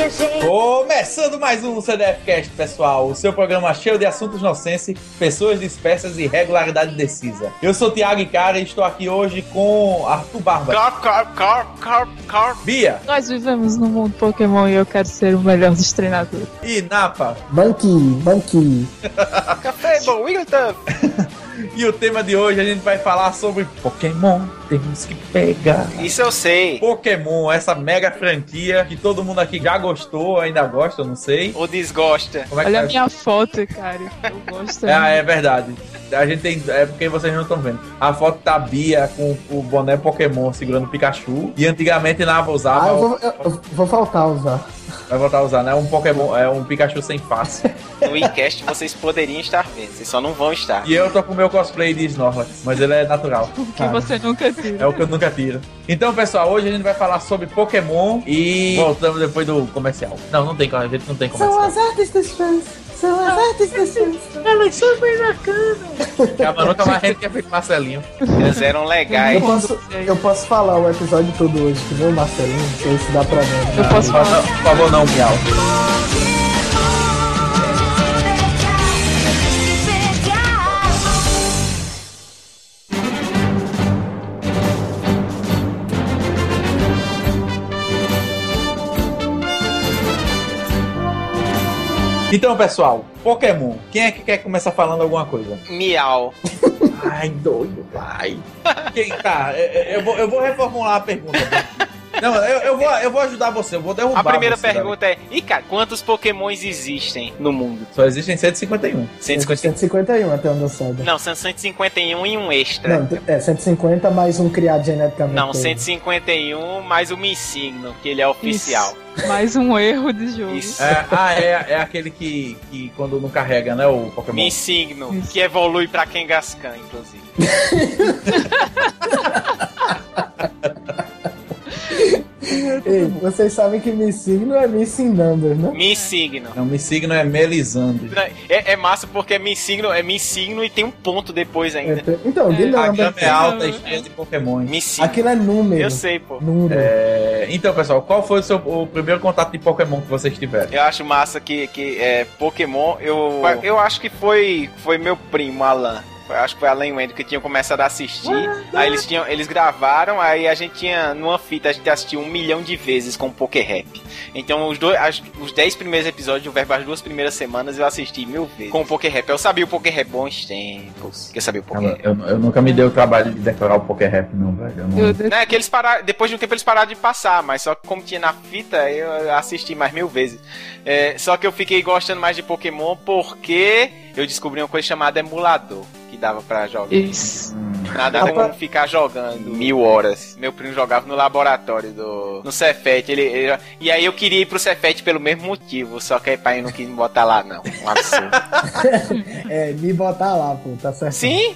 gente. Começando mais um CDFcast, pessoal. O seu programa cheio de assuntos nonsense, pessoas dispersas e regularidade decisa. Eu sou Thiago Icara e estou aqui hoje com Arthur Barba. Bia. Nós vivemos no mundo Pokémon e eu quero ser o melhor dos treinadores. E Napa. Banqui. Café, bom, Wigglytuff. E o tema de hoje a gente vai falar sobre Pokémon. Temos que pegar. Isso eu sei. Pokémon, essa mega franquia que todo mundo aqui já gostou, ainda gosta, eu não sei. Ou desgosta. Como é que Olha tá? a minha foto, cara. Eu gosto. É verdade. A gente tem. É porque vocês não estão vendo. A foto da Bia com o boné Pokémon segurando o Pikachu. E antigamente Nava usava. Eu vou faltar a usar. Vai voltar a usar, né? Um Pokémon, é um Pikachu sem face. No WeCast vocês poderiam estar vendo, vocês só não vão estar. E eu tô com o meu cosplay de Snorlax, mas ele é natural. Que você nunca tira. É o que eu nunca tiro. Então, pessoal, hoje a gente vai falar sobre Pokémon e voltamos depois do comercial. Não tem, a gente não tem comercial. São as artes dos fãs. Elas são bem bacanas. A Manu mais gente que é feito Marcelinho. Eles eram legais. Eu posso falar o episódio todo hoje, que nem o Marcelinho, não sei se dá pra ver. Eu posso falar. Por favor, não, Miau. Então, pessoal, Pokémon. Quem é que quer começar falando alguma coisa? Miau. Ai, doido, vai. Quem tá? Eu vou reformular a pergunta. Não, eu vou ajudar você, eu vou derrubar. A primeira você, pergunta é: e cara, quantos Pokémons existem no mundo? Só existem 151. 151 até onde eu saiba. Não, são 151 e um extra. Não, 150 mais um criado geneticamente. Não, 151 mais o Missigno, que ele é oficial. Isso. Mais um erro de jogo. Isso. É aquele que quando não carrega, né, o Pokémon. Missigno, Isso. que evolui pra Kangaskhan, inclusive. Ei, vocês sabem que Missigno é Missing Number, né? Missigno. Não, Missigno é Melisandre. É massa porque é Missigno e tem um ponto depois ainda. Então, de A Number. gama é alta e cheia de Pokémon. Missigno. Aquilo é número. Eu sei, pô. Número. Então, pessoal, qual foi o primeiro contato de Pokémon que vocês tiveram? Eu acho massa que Pokémon, eu acho que foi meu primo, Alan. Acho que foi Alan e Wendy que tinham começado a assistir. Aí eles gravaram, aí a gente tinha, numa fita, a gente assistiu 1 milhão de vezes com o Poké-Rap. Então os 10 primeiros episódios, o verbo as 2 primeiras semanas, eu assisti 1000 vezes com o Poké-Rap. Eu sabia o Poké-Rap bons tempos. Eu sabia o Poké-Rap. Eu nunca me dei o trabalho de decorar o Poké-Rap, não, velho. Não, é que eles pararam, depois de um tempo eles pararam de passar, mas só que como tinha na fita, eu assisti mais 1000 vezes. Só que eu fiquei gostando mais de Pokémon porque eu descobri uma coisa chamada emulador, que dava pra jogar. Isso. Nada como ficar jogando 1000 horas. Meu primo jogava no laboratório no Cefet. E aí eu queria ir pro Cefet pelo mesmo motivo, só que aí pai não quis me botar lá, não. Um absurdo. Me botar lá, pô, tá certo. Sim,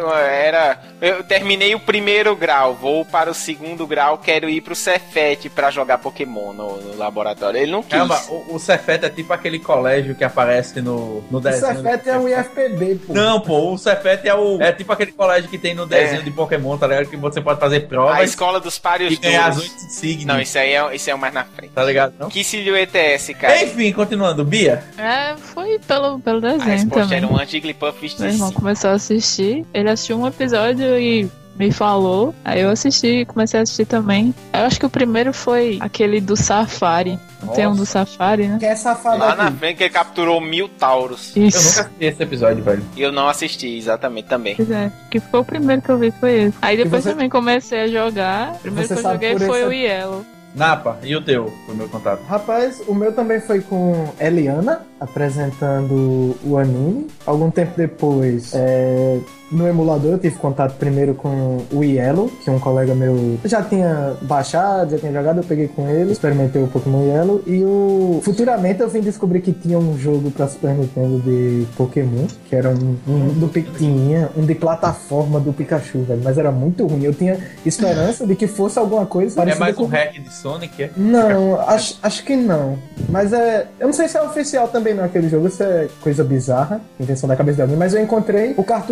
eu terminei o primeiro grau, vou para o segundo grau, quero ir pro Cefet pra jogar Pokémon no laboratório. Ele não quis. Caramba, o Cefet é tipo aquele colégio que aparece no desenho. O Cefet é o IFPB, pô. Não, pô, o Cefet é tipo aquele colégio que tem no desenho de Pokémon, tá ligado? Que você pode fazer provas. A escola dos pários e ganhar as duros. 8 signos. Não, isso aí é o mais na frente. Tá ligado, não? Que silhueta é esse, cara? Enfim, continuando. Bia? Foi pelo A desenho resposta também. era um Jigglypuff Meu irmão vestido. começou a assistir, ele assistiu um episódio e me falou, aí eu assisti, comecei a assistir também. Eu acho que o primeiro foi aquele do Safari. Não tem um do Safari, né? Que é safado Lá aqui. na frente que ele capturou 1000 Tauros. Eu Isso. nunca assisti esse episódio, velho. E eu não assisti, exatamente, também. Pois é, que foi o primeiro que eu vi, foi esse. Aí depois você- também comecei a jogar. O primeiro Você que eu sabe joguei por foi esse- o Yellow. Napa, e o teu? Foi o meu contato. Rapaz, o meu também foi com Eliana, apresentando o anime. Algum tempo depois, no emulador, eu tive contato primeiro com o Yellow, que um colega meu já tinha baixado, já tinha jogado, eu peguei com ele, experimentei o Pokémon Yellow. E futuramente eu vim descobrir que tinha um jogo pra Super Nintendo de Pokémon, que era tinha um de plataforma do Pikachu, velho, mas era muito ruim. Eu tinha esperança de que fosse alguma coisa É parecida mais um com... hack de Sonic, é? Não, acho que não. Mas eu não sei se é oficial também não aquele jogo, se é coisa bizarra, invenção da cabeça de alguém, mas eu encontrei o cartucho mesmo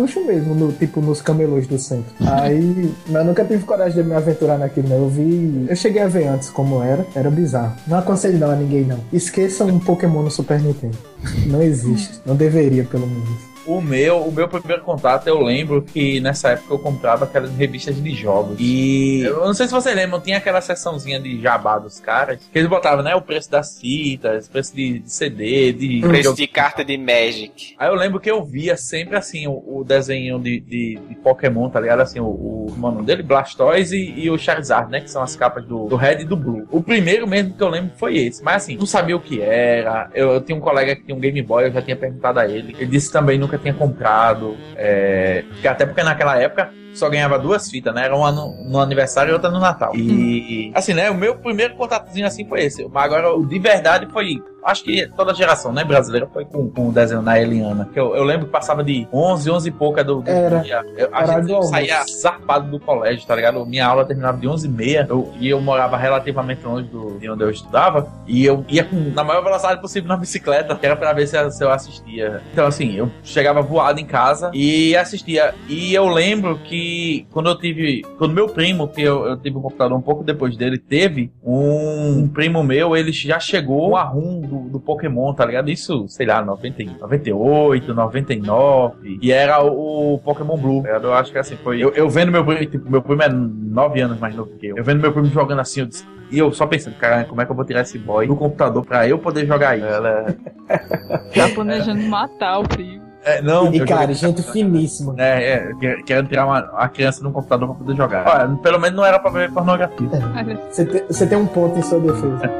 tipo, nos camelôs do centro. Aí, mas eu nunca tive coragem de me aventurar naquilo, né? Eu cheguei a ver antes como era bizarro. Não aconselho não a ninguém, não. Esqueçam um Pokémon no Super Nintendo. Não existe. Não deveria, pelo menos. O meu primeiro contato, eu lembro que nessa época eu comprava aquelas revistas de jogos. E eu não sei se vocês lembram, tinha aquela seçãozinha de jabá dos caras, que eles botavam, né, o preço das fitas, o preço de CD, de preço de carta de Magic. Aí eu lembro que eu via sempre assim o desenho de Pokémon, tá ligado? Assim, o nome dele, Blastoise e o Charizard, né? Que são as capas do Red e do Blue. O primeiro mesmo que eu lembro foi esse. Mas assim, não sabia o que era. Eu tinha um colega que tinha um Game Boy, eu já tinha perguntado a ele. Ele disse também nunca tinha comprado. Até porque naquela época só ganhava 2 fitas, né? Era uma no aniversário e outra no Natal. E assim, né? O meu primeiro contatozinho assim foi esse. Mas agora o de verdade foi... Acho que toda geração, né, brasileira foi com o desenho da Eliana. Eu lembro que passava de 11 e pouca do dia. A gente saía zarpado do colégio, tá ligado? Minha aula terminava de 11h30 e eu morava relativamente longe de onde eu estudava. E eu ia na maior velocidade possível na bicicleta, que era pra ver se eu assistia. Então, assim, eu chegava voado em casa e assistia. E eu lembro que quando meu primo, que eu tive um computador um pouco depois dele, teve um primo meu, ele já chegou com a ROM do Pokémon, tá ligado? Isso, sei lá, 98, 99. E era o Pokémon Blue. Eu acho que assim, foi. Eu vendo meu primo, tipo, meu primo é 9 anos mais novo que eu. Eu vendo meu primo jogando assim, e eu só pensando, cara, como é que eu vou tirar esse boy do computador pra eu poder jogar isso? Já planejando matar o primo. Não, e cara, gente finíssima. Querendo tirar a criança no computador pra poder jogar. Olha, pelo menos não era pra ver pornografia. Você tem um ponto em sua defesa.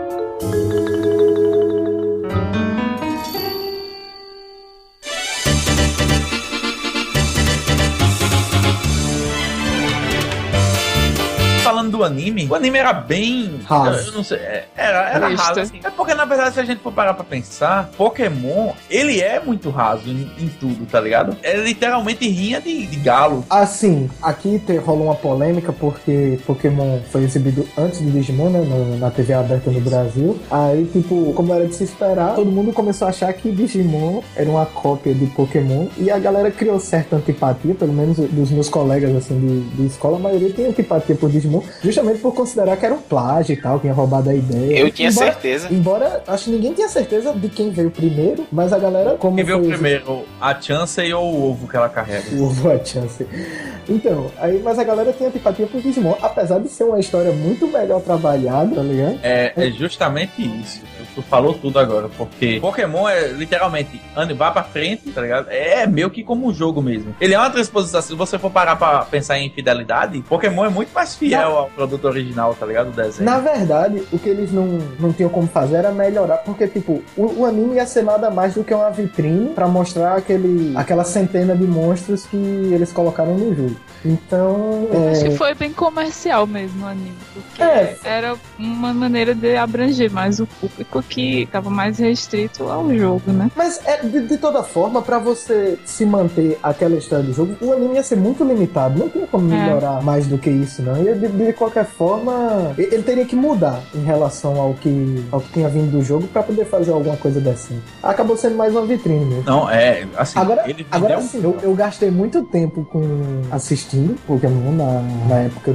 Falando do anime, o anime era bem raso. Eu não sei, era raso assim. É porque na verdade, se a gente for parar pra pensar, Pokémon, ele é muito raso em tudo, tá ligado? É literalmente rinha de galo. Assim, aqui rolou uma polêmica porque Pokémon foi exibido antes do Digimon, né, na TV aberta no Brasil. Aí, tipo, como era de se esperar, todo mundo começou a achar que Digimon era uma cópia de Pokémon e a galera criou certa antipatia, pelo menos dos meus colegas, assim, de escola, a maioria tem antipatia por Digimon, justamente por considerar que era um plágio e tal, que tinha roubado a ideia. Eu tinha certeza. Embora, acho que ninguém tinha certeza de quem veio primeiro, mas a galera... Quem veio primeiro, a Chansey ou o ovo que ela carrega? O ovo, a Chansey. Então, mas a galera tem antipatia por Digimon, apesar de ser uma história muito melhor trabalhada, tá ligado? É justamente isso. Tu falou tudo agora, porque Pokémon é literalmente vá pra frente, tá ligado? É meio que como um jogo mesmo. Ele é uma transposição, se você for parar pra pensar em fidelidade, Pokémon é muito mais fiel ao produto original, tá ligado? O desenho. Na verdade, o que eles não tinham como fazer era melhorar, porque, tipo, o anime ia ser nada mais do que uma vitrine pra mostrar aquela centena de monstros que eles colocaram no jogo. Então... Acho que foi bem comercial mesmo o anime, porque era uma maneira de abranger mais o público que estava mais restrito ao jogo, né? Mas de toda forma, pra você se manter aquela história do jogo, o anime ia ser muito limitado, não tinha como melhorar mais do que isso, não. E de qualquer forma, ele teria que mudar em relação ao que tinha vindo do jogo pra poder fazer alguma coisa decente. Acabou sendo mais uma vitrine mesmo. Não, assim... Agora assim, eu gastei muito tempo assistindo Pokémon na época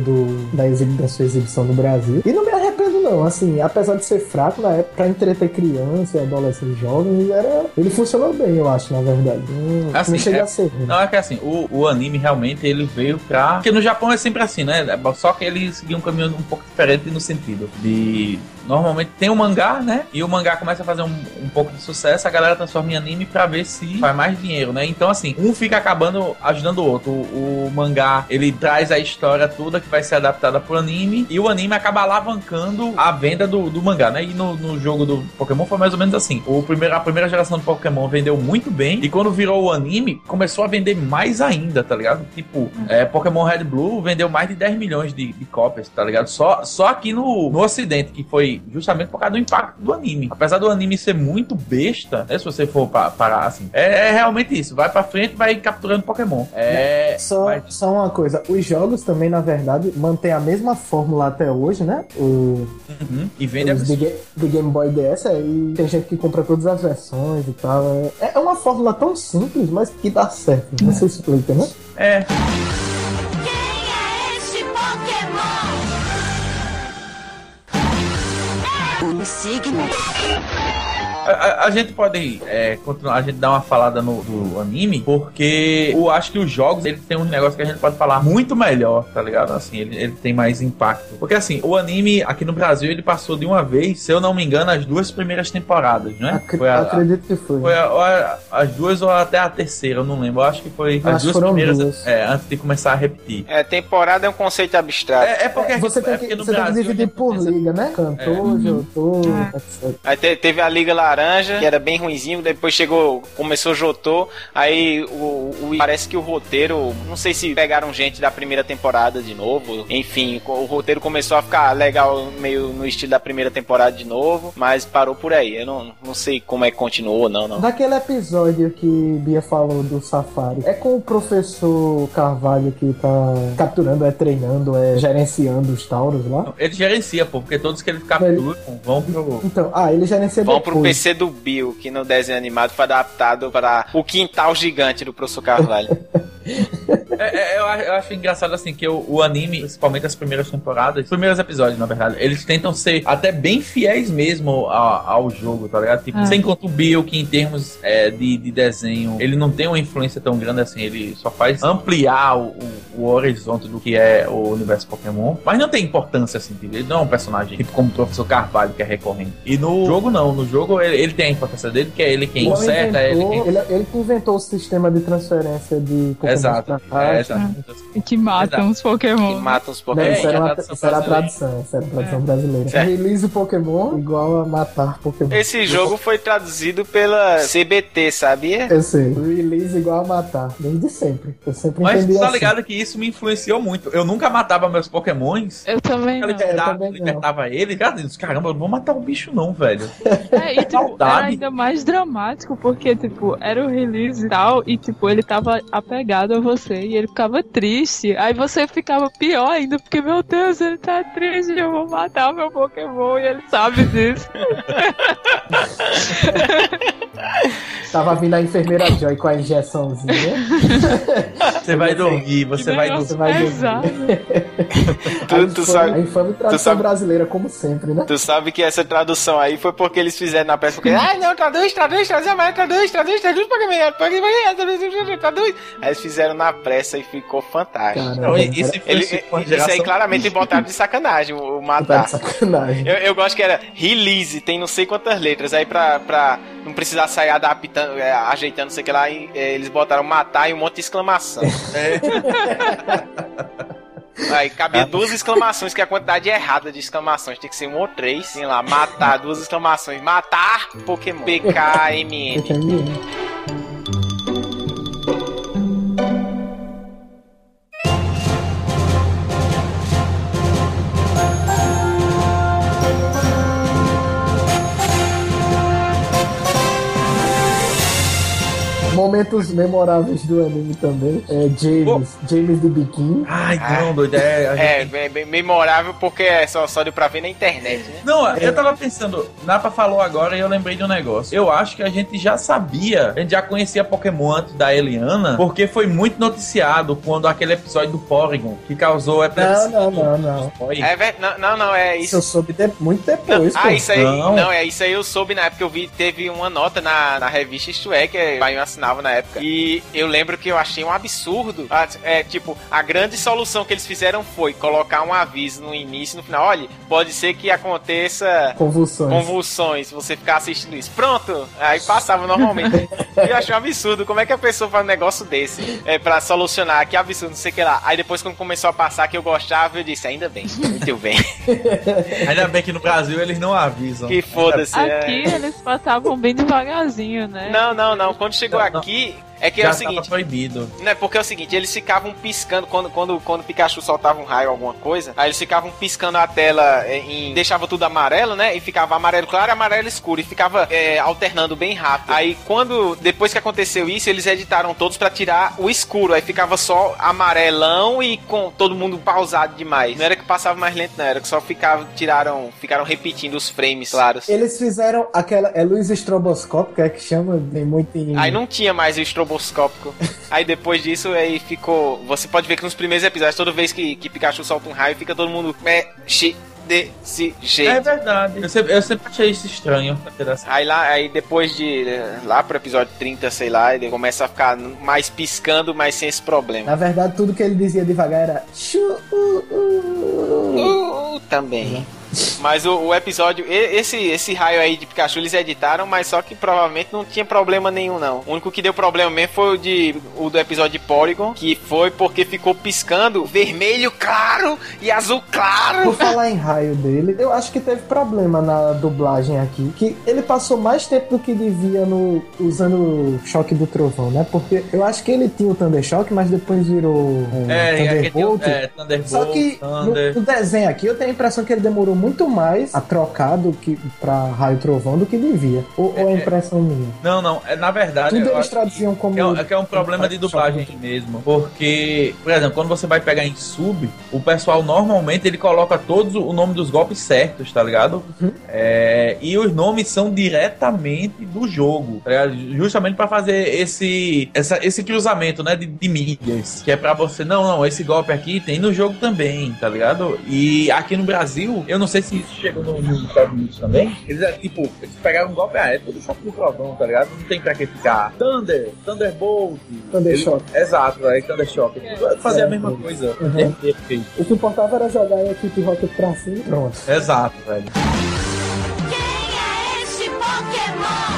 da sua exibição no Brasil, e não me arrependo não, assim, apesar de ser fraco na época, pra entreter criança e adolescentes jovens, ele funcionou bem, eu acho, na verdade. Não chega a ser. Não, é que assim, o anime realmente ele veio pra... Porque no Japão é sempre assim, né? Só que ele seguiu um caminho um pouco diferente no sentido de... Normalmente tem um mangá, né? E o mangá começa a fazer um pouco de sucesso, a galera transforma em anime pra ver se faz mais dinheiro, né? Então, assim, um fica acabando ajudando o outro. O mangá, ele traz a história toda que vai ser adaptada pro anime, e o anime acaba alavancando a venda do mangá, né? E no jogo do Pokémon foi mais ou menos assim. A primeira geração do Pokémon vendeu muito bem, e quando virou o anime, começou a vender mais ainda, tá ligado? Tipo, Pokémon Red Blue vendeu mais de 10 milhões de cópias, tá ligado? Só aqui no Ocidente, que foi foi justamente por causa do impacto do anime. Apesar do anime ser muito besta, né, se você for parar assim, é realmente isso. Vai pra frente e vai capturando Pokémon. Só uma coisa, os jogos também, na verdade, mantêm a mesma fórmula até hoje, né? E vende do Game Boy DS, e tem gente que compra todas as versões e tal. É uma fórmula tão simples, mas que dá certo. Não se explica, né? Quem é este Pokémon? O signo. A gente pode continuar, a gente dá uma falada do anime, porque eu acho que os jogos, ele tem um negócio que a gente pode falar muito melhor, tá ligado? Assim, ele tem mais impacto. Porque assim, o anime aqui no Brasil, ele passou de uma vez, se eu não me engano, as 2 primeiras temporadas, né? Acredito que foi. Foi as 2 ou até a terceira, eu não lembro. Eu acho que foi as 2 primeiras, antes de começar a repetir. Temporada é um conceito abstrato. Porque você tem que dividir por liga, né? Cantor, Jotô, etc. Aí teve a Liga Laranja, que era bem ruinzinho, depois começou Jotô, aí parece que o roteiro, não sei se pegaram gente da primeira temporada de novo, enfim, o roteiro começou a ficar legal, meio no estilo da primeira temporada de novo, mas parou por aí, eu não sei como é que continuou ou não. Daquele episódio que Bia falou do Safari, é com o professor Carvalho que tá capturando, treinando, gerenciando os Tauros lá? Ele gerencia, porque todos que ele captura vão pro... Então, ele gerencia vão depois. Pro PC do Bill, que no desenho animado foi adaptado para o quintal gigante do professor Carvalho. Eu acho engraçado assim que o anime, principalmente as primeiras temporadas, os primeiros episódios, na verdade, eles tentam ser até bem fiéis mesmo ao jogo, tá ligado? Tipo, você encontra o Bill, que em termos de desenho, ele não tem uma influência tão grande assim, ele só faz ampliar o horizonte do que é o universo Pokémon, mas não tem importância assim, ele não é um personagem tipo como o professor Carvalho, que é recorrente. E no jogo não, no jogo ele tem a importância dele, que é ele quem conserta, ele que inventou o sistema de transferência de Pokémon. Exato. E que matam os Pokémon. Que matam os Pokémon. Isso era a tradução brasileira. Release Pokémon igual a matar Pokémon. Esse jogo foi traduzido pela CBT, sabia? Eu sei. Release igual a matar. Desde sempre. Eu sempre entendi assim. Mas tá ligado que isso me influenciou muito. Eu nunca matava meus Pokémons. Eu também não. Libertava ele. Caramba, eu não vou matar o bicho não, velho. E tipo, era ainda mais dramático, porque tipo, era o release e tal, e tipo, ele tava apegado a você, e ele ficava triste. Aí você ficava pior ainda, porque, meu Deus, ele tá triste, eu vou matar meu Pokémon, e ele sabe disso. Tava vindo a enfermeira Joy com a injeçãozinha. Você vai dormir, você vai dormir. Exato. Tu sabe, a infame tradução brasileira, como sempre, né? Tu sabe que essa tradução aí foi porque eles fizeram na peça, porque, não, traduz, Pokémon, traduz. Aí eles fizeram na pressa e ficou fantástico. Caramba, isso aí claramente botaram de sacanagem, o matar. De sacanagem. Eu gosto que era release, tem não sei quantas letras, aí pra não precisar sair adaptando, ajeitando, não sei o que lá, eles botaram matar e um monte de exclamação. Aí cabia 2 exclamações, que é a quantidade errada de exclamações. Tem que ser 1 ou 3. Sei lá, matar, 2 exclamações. Matar Pokémon. PKMN. Momentos memoráveis do anime também. James do biquíni. Ai, não, doido. Bem memorável porque só deu pra ver na internet, né? Não, eu tava pensando, Napa falou agora e eu lembrei de um negócio. Eu acho que a gente já sabia, a gente já conhecia Pokémon antes da Eliana, porque foi muito noticiado quando aquele episódio do Porygon, que causou Não. Não, é isso. Eu soube muito depois. Isso aí. Não, isso aí eu soube na época. Eu vi, teve uma nota na revista Isto É, que o Bahia assinava na época. E eu lembro que eu achei um absurdo. Tipo, a grande solução que eles fizeram foi colocar um aviso no início e no final. Olha, pode ser que aconteça convulsões se você ficar assistindo isso. Pronto! Aí passava normalmente. E eu achei um absurdo. Como é que a pessoa faz um negócio desse pra solucionar? Que absurdo, não sei o que lá. Aí depois, quando começou a passar que eu gostava, eu disse, ainda bem, muito bem. Ainda bem que no Brasil eles não avisam. Que foda-se. Aqui eles passavam bem devagarzinho, né? Não. Quando chegou aqui, É que já é o seguinte, proibido. Né, porque é o seguinte, eles ficavam piscando quando o Pikachu soltava um raio, alguma coisa, aí eles ficavam piscando a tela deixava tudo amarelo, né? E ficava amarelo claro e amarelo escuro. E ficava alternando bem rápido. Aí depois que aconteceu isso, eles editaram todos pra tirar o escuro. Aí ficava só amarelão e com todo mundo pausado demais. Não era que passava mais lento, não. Era que só ficaram repetindo os frames claros. Eles fizeram aquela... É luz estroboscópica, que chama? Tem muito em... Aí não tinha mais o estroboscópico. Aí depois disso, aí ficou... Você pode ver que nos primeiros episódios, toda vez que Pikachu solta um raio, fica todo mundo... desse jeito. É verdade. Eu sempre achei isso estranho. Aí depois de... Lá pro episódio 30, sei lá, ele começa a ficar mais piscando, mas sem esse problema. Na verdade, tudo que ele dizia devagar era... Também. Mas o episódio, esse raio aí de Pikachu eles editaram, mas só que provavelmente não tinha problema nenhum, não. O único que deu problema mesmo foi o do episódio de Porygon, que foi porque ficou piscando vermelho claro e azul claro. Por falar em raio dele, eu acho que teve problema na dublagem aqui, que ele passou mais tempo do que devia usando o choque do trovão, né? Porque eu acho que ele tinha o Thunder Shock, mas depois virou Thunderbolt. Thunderbolt. Só que no desenho aqui eu tenho a impressão que ele demorou muito mais a trocar pra raio trovão do que devia. Ou é impressão minha? Não. Na verdade... Tudo eles traduziam como... É um problema de dublagem mesmo. Porque, por exemplo, quando você vai pegar em sub, o pessoal normalmente ele coloca todos o nome dos golpes certos, tá ligado? Uhum. E os nomes são diretamente do jogo, tá ligado? Justamente pra fazer esse cruzamento, né, de mídias. Que é pra você... Não, esse golpe aqui tem no jogo também, tá ligado? E aqui no Brasil, eu não sei se isso chegou nos Estados Unidos também. Eles pegaram um golpe, é tudo choque do trovão, tá ligado? Não tem pra que ficar Thunderbolt, Thunder Shock. Exato, Thunder Shock. Fazer a mesma coisa. Uhum. O que importava era jogar a equipe Rocket pra cima e pronto. Exato, velho. Quem é esse Pokémon?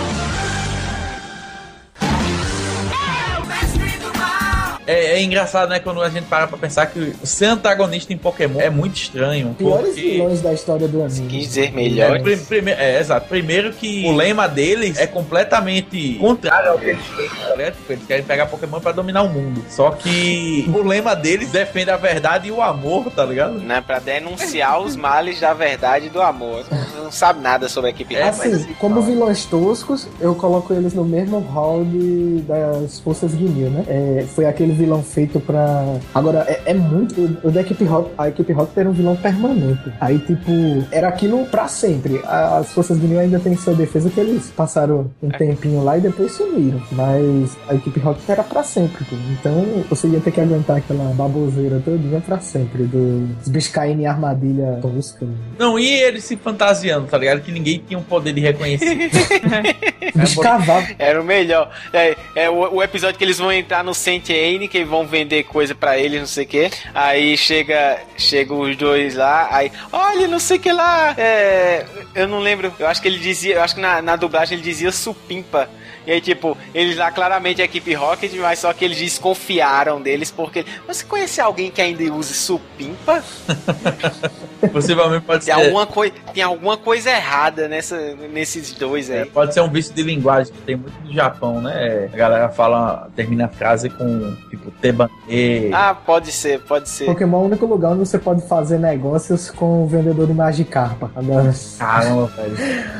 É engraçado, né, quando a gente para pra pensar que ser antagonista em Pokémon é muito estranho. Piores vilões da história do anime. Quis dizer melhor. Exato. Primeiro que o lema deles é completamente contrário ao que eles têm, tá ligado? Eles querem pegar Pokémon pra dominar o mundo. Só que o lema deles defende a verdade e o amor, tá ligado? Né, pra denunciar os males da verdade e do amor. Não sabe nada sobre a equipe. Assim, como vilões toscos, eu coloco eles no mesmo hall das Forças Ginyu, né? Foi aquele vilão feito pra... Agora, é muito... O da equipe Rocket, a equipe Rocket era um vilão permanente. Aí, tipo, era aquilo pra sempre. As Forças Ginyu ainda tem sua defesa, que eles passaram um tempinho lá e depois sumiram. Mas a equipe Rocket era pra sempre, pô. Então, você ia ter que aguentar aquela baboseira todinha pra sempre. Dos bichos caindo em armadilha tosca. Não, e eles se fantasiando, tá ligado? Que ninguém tinha um poder de reconhecer. Bicho cavalo. Era o melhor. O episódio que eles vão entrar no Saint Aine, que vão vender coisa pra eles, não sei o que. Aí chega os dois lá, aí, olha, não sei o que lá. Eu não lembro. Eu acho que ele dizia, eu acho que na dublagem ele dizia supimpa. E aí, tipo, eles lá claramente a equipe Rocket, mas só que eles desconfiaram deles porque... Você conhece alguém que ainda use supimpa? Possivelmente pode ser. Tem alguma coisa errada nesses dois aí. Pode ser um vício de linguagem que tem muito no Japão, né? A galera termina a frase com, tipo, teba. Pode ser. Pokémon é o único lugar onde você pode fazer negócios com o vendedor de Magikarpa. Agora... Caramba, velho.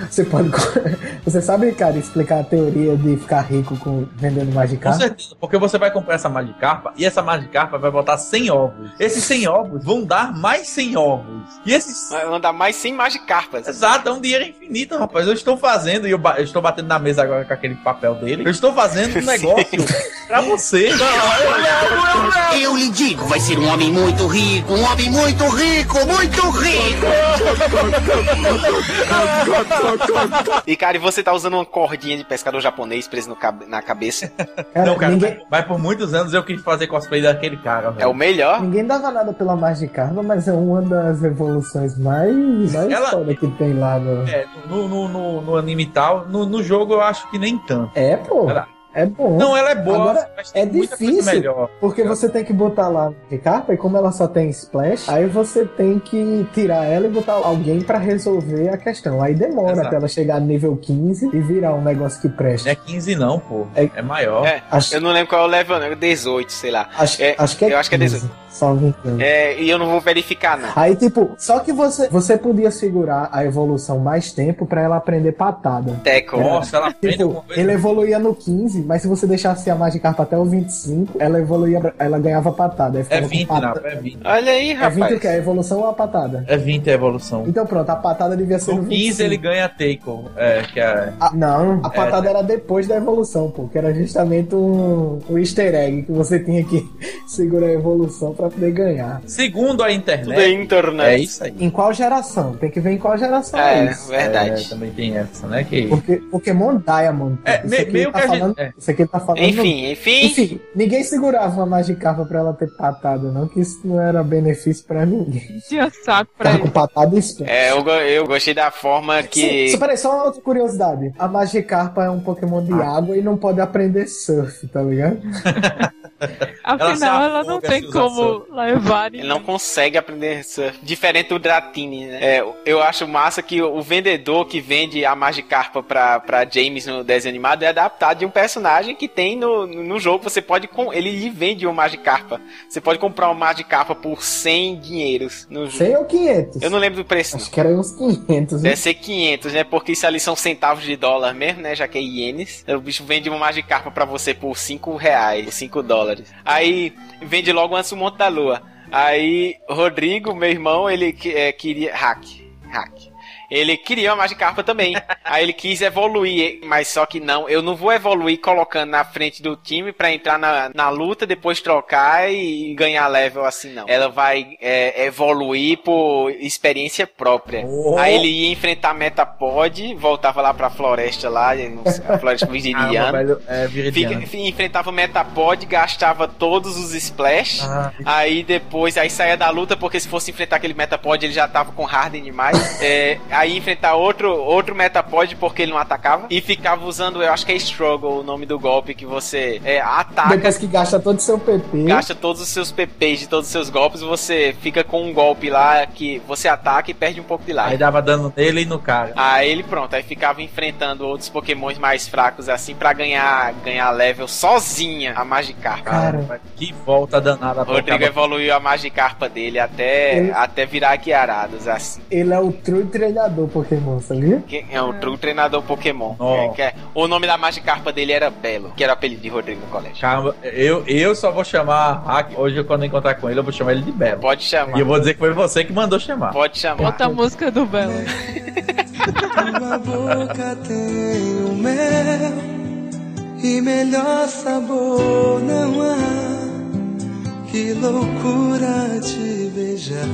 Você sabe, cara, explicar a teoria de ficar rico vendendo Magikarpa? Com certeza, porque você vai comprar essa Magikarpa e essa Magikarpa vai botar 100 ovos. Esses 100 ovos vão dar mais 100 ovos. E esses... Vai dar mais 100 Magikarpas. Exato, é um dinheiro infinito, rapaz. Eu estou fazendo, e eu estou batendo na mesa agora com aquele papel dele. Eu estou fazendo um negócio pra você. Eu lhe digo, vai ser um homem muito rico, muito rico. E, cara, e você tá usando uma cordinha de pescador japonês preso na cabeça? Não, cara, mas por muitos anos eu quis fazer cosplay daquele cara, velho. É o melhor. Ninguém dava nada pela Magikarpa, mas é uma das evoluções mais foda que tem lá no... No anime e tal. No jogo eu acho que nem tanto. Pô. É bom. Não, ela é boa, Agora, mas tem é muita coisa difícil, melhor. porque você tem que botar lá de carpa, e como ela só tem splash, aí você tem que tirar ela e botar alguém pra resolver a questão. Aí demora Exato. até ela chegar no nível 15 e virar um negócio que presta. Não é 15 não, pô. É maior. Eu não lembro qual é o level, não. 18, sei lá. Acho que é eu acho que é 15, 18. salvo engano. E eu não vou verificar, não. Aí, tipo, só que você podia segurar a evolução mais tempo pra ela aprender patada. Teco. Nossa, ela aprende alguma Tipo, coisa. ele evoluía no 15, mas se você deixasse a Magikarp até o 25, ela evoluía, ela ganhava patada. Aí É ficava com 20, patada. não, é 20. Olha aí, É rapaz. 20 o que? A evolução ou a patada? É 20 a evolução. Então pronto, a patada devia ser No 15 25. ele ganha Tackle, que é... Não, a patada era depois da evolução, pô, que era justamente um easter egg que você tinha que segurar a evolução pra poder ganhar. Segundo a Tudo é internet, internet. é isso aí. Em qual geração? Tem que ver em qual geração é isso. Verdade. Também tem essa, né? Que... Porque Pokémon Diamond. É, isso aqui meio tá que a gente- falando, isso aqui tá falando. Enfim. Ninguém segurava uma Magikarp pra ela ter patada, não, que isso não era benefício pra ninguém. Tinha saco pra Ficava com ele. patada e spam. Eu gostei da forma que... Peraí, só uma outra curiosidade. A Magikarp é um Pokémon de água e não pode aprender surf, tá ligado? Afinal, ela não afoga tem se usar como levar Ele não consegue aprender surf. Diferente do Dratini, né? Eu acho massa que o vendedor que vende a Magikarpa pra James no desenho animado é adaptado de um personagem que tem no jogo. Você pode... Ele lhe vende uma Magikarpa. Você pode comprar uma Magikarpa por 100 dinheiros no jogo. 100 ou 500? Eu não lembro do preço, Acho não. que era uns 500. né? Deve ser 500, né? Porque isso ali são centavos de dólar mesmo, né? Já que é ienes. O bicho vende uma Magikarpa pra você por 5 reais, por 5 dólares. Aí vende logo antes do Monte da Lua. Aí Rodrigo, meu irmão, ele queria... Hack. Ele queria uma Magikarpa também. Aí ele quis evoluir, mas só que não. Eu não vou evoluir colocando na frente do time pra entrar na luta, depois trocar e ganhar level assim, não. Ela vai evoluir por experiência própria. Oh. Aí ele ia enfrentar Metapod, voltava lá pra floresta lá, a floresta viridiana. Viridiana. Enfrentava Metapod, gastava todos os splash. Aí depois, aí saía da luta, porque se fosse enfrentar aquele Metapod, ele já tava com Harden demais. Aí enfrentar outro Metapod, porque ele não atacava. E ficava usando, eu acho que é Struggle, o nome do golpe, que você ataca. Depois que gasta todo o seu PP. Gasta todos os seus PPs de todos os seus golpes, você fica com um golpe lá que você ataca e perde um pouco de life. Aí dava dano nele e no cara. Aí ele pronto, aí ficava enfrentando outros pokémons mais fracos assim pra ganhar level sozinha a Magikarp. Cara, que volta danada. Rodrigo evoluiu a Magikarpa dele até virar Guiarados assim. ele é o true treinador Pokémon, sabia? É o true treinador Pokémon. Oh. O nome da Magikarpa dele era Belo, que era o apelido de Rodrigo no colégio. Caramba, eu só vou chamar Hack. Hoje, quando eu encontrar com ele, eu vou chamar ele de Belo. Pode chamar. E eu vou dizer que foi você que mandou chamar. Pode chamar. Bota a música do Belo. Tua boca tem o mel e melhor sabor não há. Que loucura te beijar.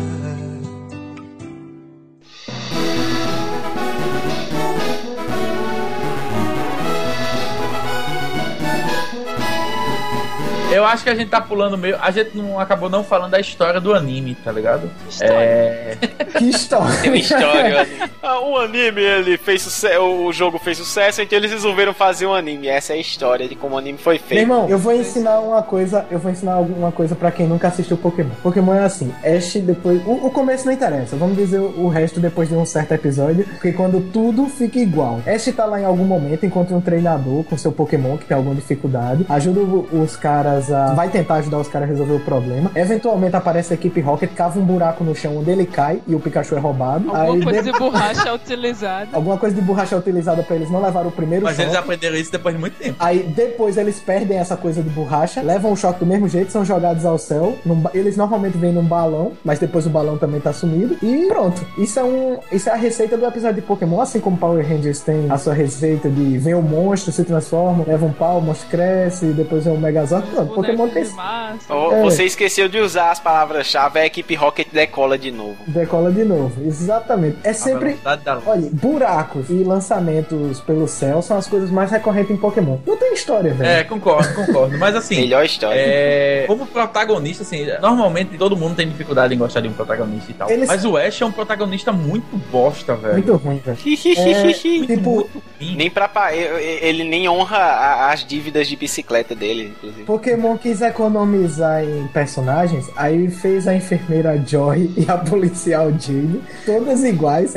Eu acho que a gente tá pulando meio. A gente não acabou não falando da história do anime, tá ligado? Que história. Tem uma história. O anime, ele fez sucesso. O jogo fez sucesso, então eles resolveram fazer um anime. Essa é a história de como o anime foi Meu feito. irmão, eu vou ensinar uma coisa. Eu vou ensinar alguma coisa pra quem nunca assistiu Pokémon. Pokémon é assim, Ash depois. O começo não interessa. Vamos dizer o resto depois de um certo episódio. Porque quando tudo fica igual. Ash tá lá em algum momento, encontra um treinador com seu Pokémon que tem alguma dificuldade. Ajuda os caras a. Vai tentar ajudar os caras a resolver o problema. Eventualmente aparece a equipe Rocket, cava um buraco no chão onde ele cai e o Pikachu é roubado. Alguma coisa de borracha utilizada. Alguma coisa de borracha utilizada pra eles não levar o primeiro Mas choque. eles aprenderam isso depois de muito tempo. Aí depois eles perdem essa coisa de borracha, levam o choque do mesmo jeito, são jogados ao céu. Eles normalmente vêm num balão, mas depois o balão também tá sumido. E pronto. Isso é a receita do episódio de Pokémon. Assim como Power Rangers tem a sua receita de vem o monstro, se transforma, leva um pau, o monstro cresce, depois vem o Megazord. Pronto. Pokémon tem... Você esqueceu de usar as palavras-chave, a equipe Rocket decola de novo. Decola de novo, exatamente. É sempre... Olha, buracos e lançamentos pelo céu são as coisas mais recorrentes em Pokémon. Não tem história, velho. Concordo. Mas assim... Melhor história. Como protagonista, assim, normalmente todo mundo tem dificuldade em gostar de um protagonista e tal. Mas o Ash é um protagonista muito bosta, velho. Muito ruim, velho. Muito ruim. Nem ele nem honra as dívidas de bicicleta dele, inclusive. Pokémon quis economizar em personagens, aí fez a enfermeira Joy e a policial Jane, todas iguais.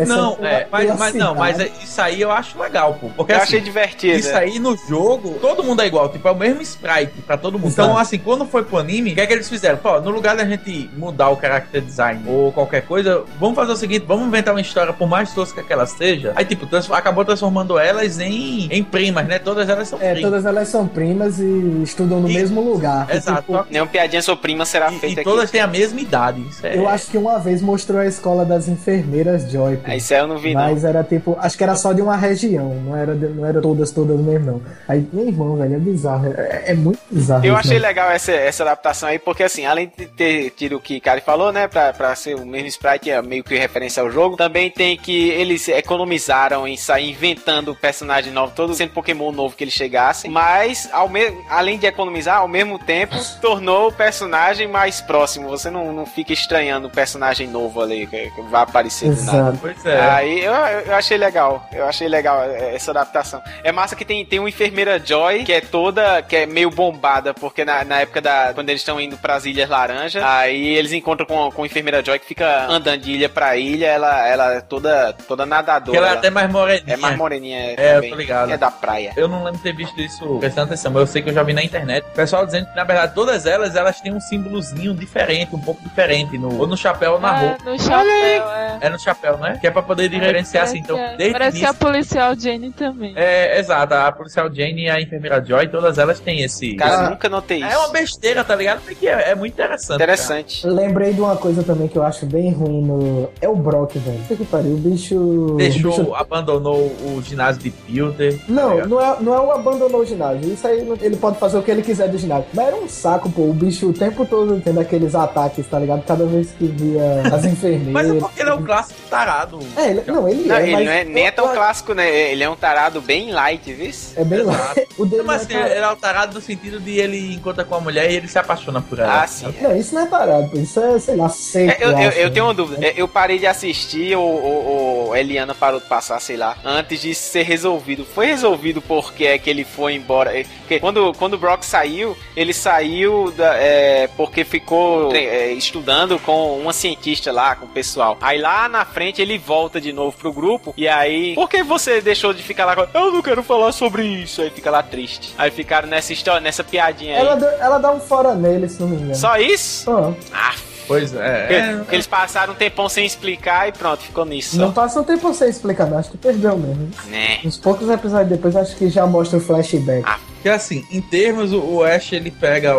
Mas isso aí eu acho legal, pô. Porque eu assim, achei divertido. Isso aí no jogo, todo mundo é igual, tipo, é o mesmo sprite pra todo mundo. Então, assim, quando foi pro anime, o que é que eles fizeram? Pô, no lugar da gente mudar o character design ou qualquer coisa, vamos fazer o seguinte, vamos inventar uma história, por mais tosca que ela seja, aí tipo, acabou transformando elas em primas, né? Todas elas são primas. Todas elas são primas e estudam no mesmo lugar. Exato. Tipo, nenhuma piadinha sua prima será feita aqui. E todas têm a mesma idade. Eu acho que uma vez mostrou a escola das enfermeiras Joy. Isso aí eu não vi, mas era tipo, acho que era só de uma região, não era todas mesmo, não. Aí, meu irmão, velho, é bizarro. É muito bizarro. Eu achei legal essa adaptação aí, porque assim, além de ter tido o que Kari falou, né, pra ser o mesmo sprite, é meio que referência ao jogo, também tem que eles economizaram em sair inventando personagem novo, todo sendo Pokémon novo que eles chegassem, mas além de economizar, ao mesmo tempo, tornou o personagem mais próximo. Você não fica estranhando o personagem novo ali, que vai aparecer do nada. Pois é. Aí eu achei legal. Eu achei legal essa adaptação. É massa que tem uma enfermeira Joy, que é meio bombada, porque na época quando eles estão indo pras Ilhas Laranja, aí eles encontram com a enfermeira Joy, que fica andando de ilha pra ilha, ela é toda nadadora. Que ela é até mais moreninha. É mais moreninha também. Eu tô ligado. É da praia. Eu não lembro de ter visto isso prestando atenção, mas eu sei que eu já vi na internet o pessoal dizendo que, na verdade, todas elas têm um símbolozinho diferente, um pouco diferente, ou no chapéu ou na roupa. No chapéu, É no chapéu, né? Que é pra poder diferenciar assim. Então, parece que a policial Jane também. Exato. A policial Jane e a enfermeira Joy, todas elas têm esse... Cara, nunca notei isso. É uma besteira, tá ligado? Porque é muito interessante. Interessante. Cara. Lembrei de uma coisa também que eu acho bem ruim no... É o Brock, velho. Puta que pariu, o bicho... Abandonou o ginásio de Pilter. Não é o abandonou o ginásio. Isso aí ele pode fazer o que ele quiser do ginásio. Mas era um saco, pô. O bicho o tempo todo tendo aqueles ataques, tá ligado? Cada vez que via as enfermeiras. Mas é porque ele é um clássico tarado. Ele nem é tão clássico, né? Ele é um tarado bem light, viu? É bem light. O dele mas assim, ele é um tarado no sentido de ele encontra com a mulher e ele se apaixona por ela. Ah, sim. Não, isso não é tarado, pô. Isso é, sei lá, seco. Eu tenho uma dúvida. Eu parei de assistir ou Eliana parou de passar, sei lá, antes de ser resolvido. Foi resolvido porque é que ele foi embora. Porque quando o Brock saiu, ele saiu porque ficou estudando com uma cientista lá, com o pessoal. Aí lá na frente ele volta de novo pro grupo. E aí, por que você deixou de ficar lá? Eu não quero falar sobre isso. Aí fica lá triste. Aí ficaram nessa história, nessa piadinha aí. Ela dá um fora nele, se não me engano. Só isso? Pois é. Porque eles passaram um tempão sem explicar e pronto, ficou nisso. Não passou um tempo sem explicar, não. Acho que perdeu mesmo. Né? Uns poucos episódios depois, acho que já mostra o flashback. Porque assim, em termos, o Ash, ele pega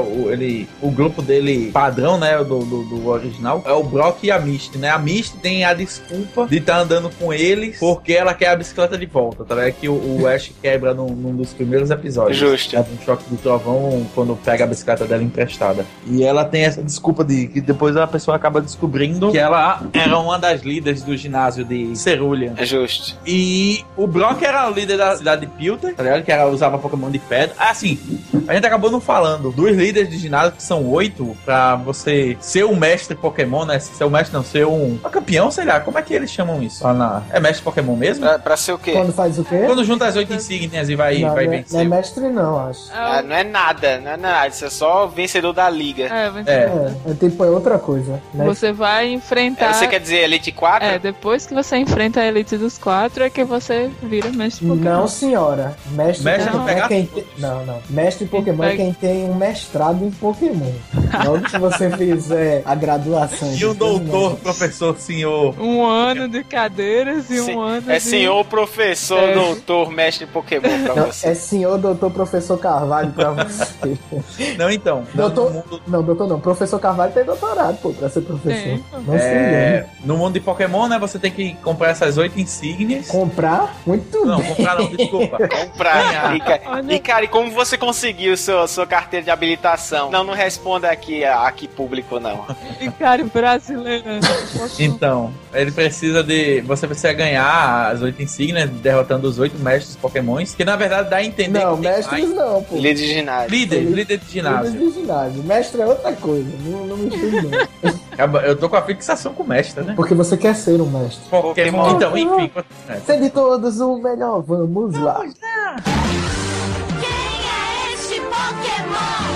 o grupo dele padrão, né, do original, é o Brock e a Misty, né? A Misty tem a desculpa de estar andando com eles porque ela quer a bicicleta de volta, tá ligado? Que o Ash quebra num dos primeiros episódios. Justo. Um choque do trovão quando pega a bicicleta dela emprestada. E ela tem essa desculpa de que depois a pessoa acaba descobrindo que ela era uma das líderes do ginásio de Cerulean. É justo. E o Brock era o líder da cidade de Pilter, tá ligado? Que usava Pokémon de pedra. Assim, a gente acabou não falando dos líderes de ginásio, que são 8, pra você ser um mestre Pokémon, né? Ser um mestre, não, ser um campeão, sei lá. Como é que eles chamam isso? É mestre Pokémon mesmo? Pra ser o quê? Quando faz o quê? Quando junta as 8 insígnias e vai vencer. Não é mestre, não, acho. Não é nada, Isso é só vencedor da liga. É outra coisa. Né? Você vai enfrentar... Você quer dizer Elite 4? Depois que você enfrenta a Elite dos 4 é que você vira mestre Pokémon. Não, senhora. Mestre não é quem tem... Não. Mestre Pokémon é quem tem um mestrado em Pokémon. Logo se você fizer a graduação. E um doutor, professor, senhor. Um ano de cadeiras e um ano de... senhor, professor, doutor, mestre Pokémon pra você. É senhor, doutor, professor Carvalho pra você. Não, então. Doutor não. Professor Carvalho tem doutorado, pô, pra ser professor. Não se engane. No mundo de Pokémon, né, você tem que comprar essas 8 insígnias. Comprar? Muito Não, bem. comprar não, desculpa. Comprar. Ikari, como você conseguiu sua carteira de habilitação? Não responda aqui público, não. Ikari brasileiro. Então, você precisa ganhar as 8 insígnias, derrotando os 8 mestres Pokémons, que na verdade dá a entender não, que tem mestres mais. não, pô. Líder de ginásio. Líder de ginásio. Líder de ginásio. Mestre é outra coisa, não me entendo não. Eu tô com a fixação com o mestre, né? Porque você quer ser um mestre. Pokémon. Então, enfim. Ser de todos o melhor, vamos lá. Quem é este Pokémon?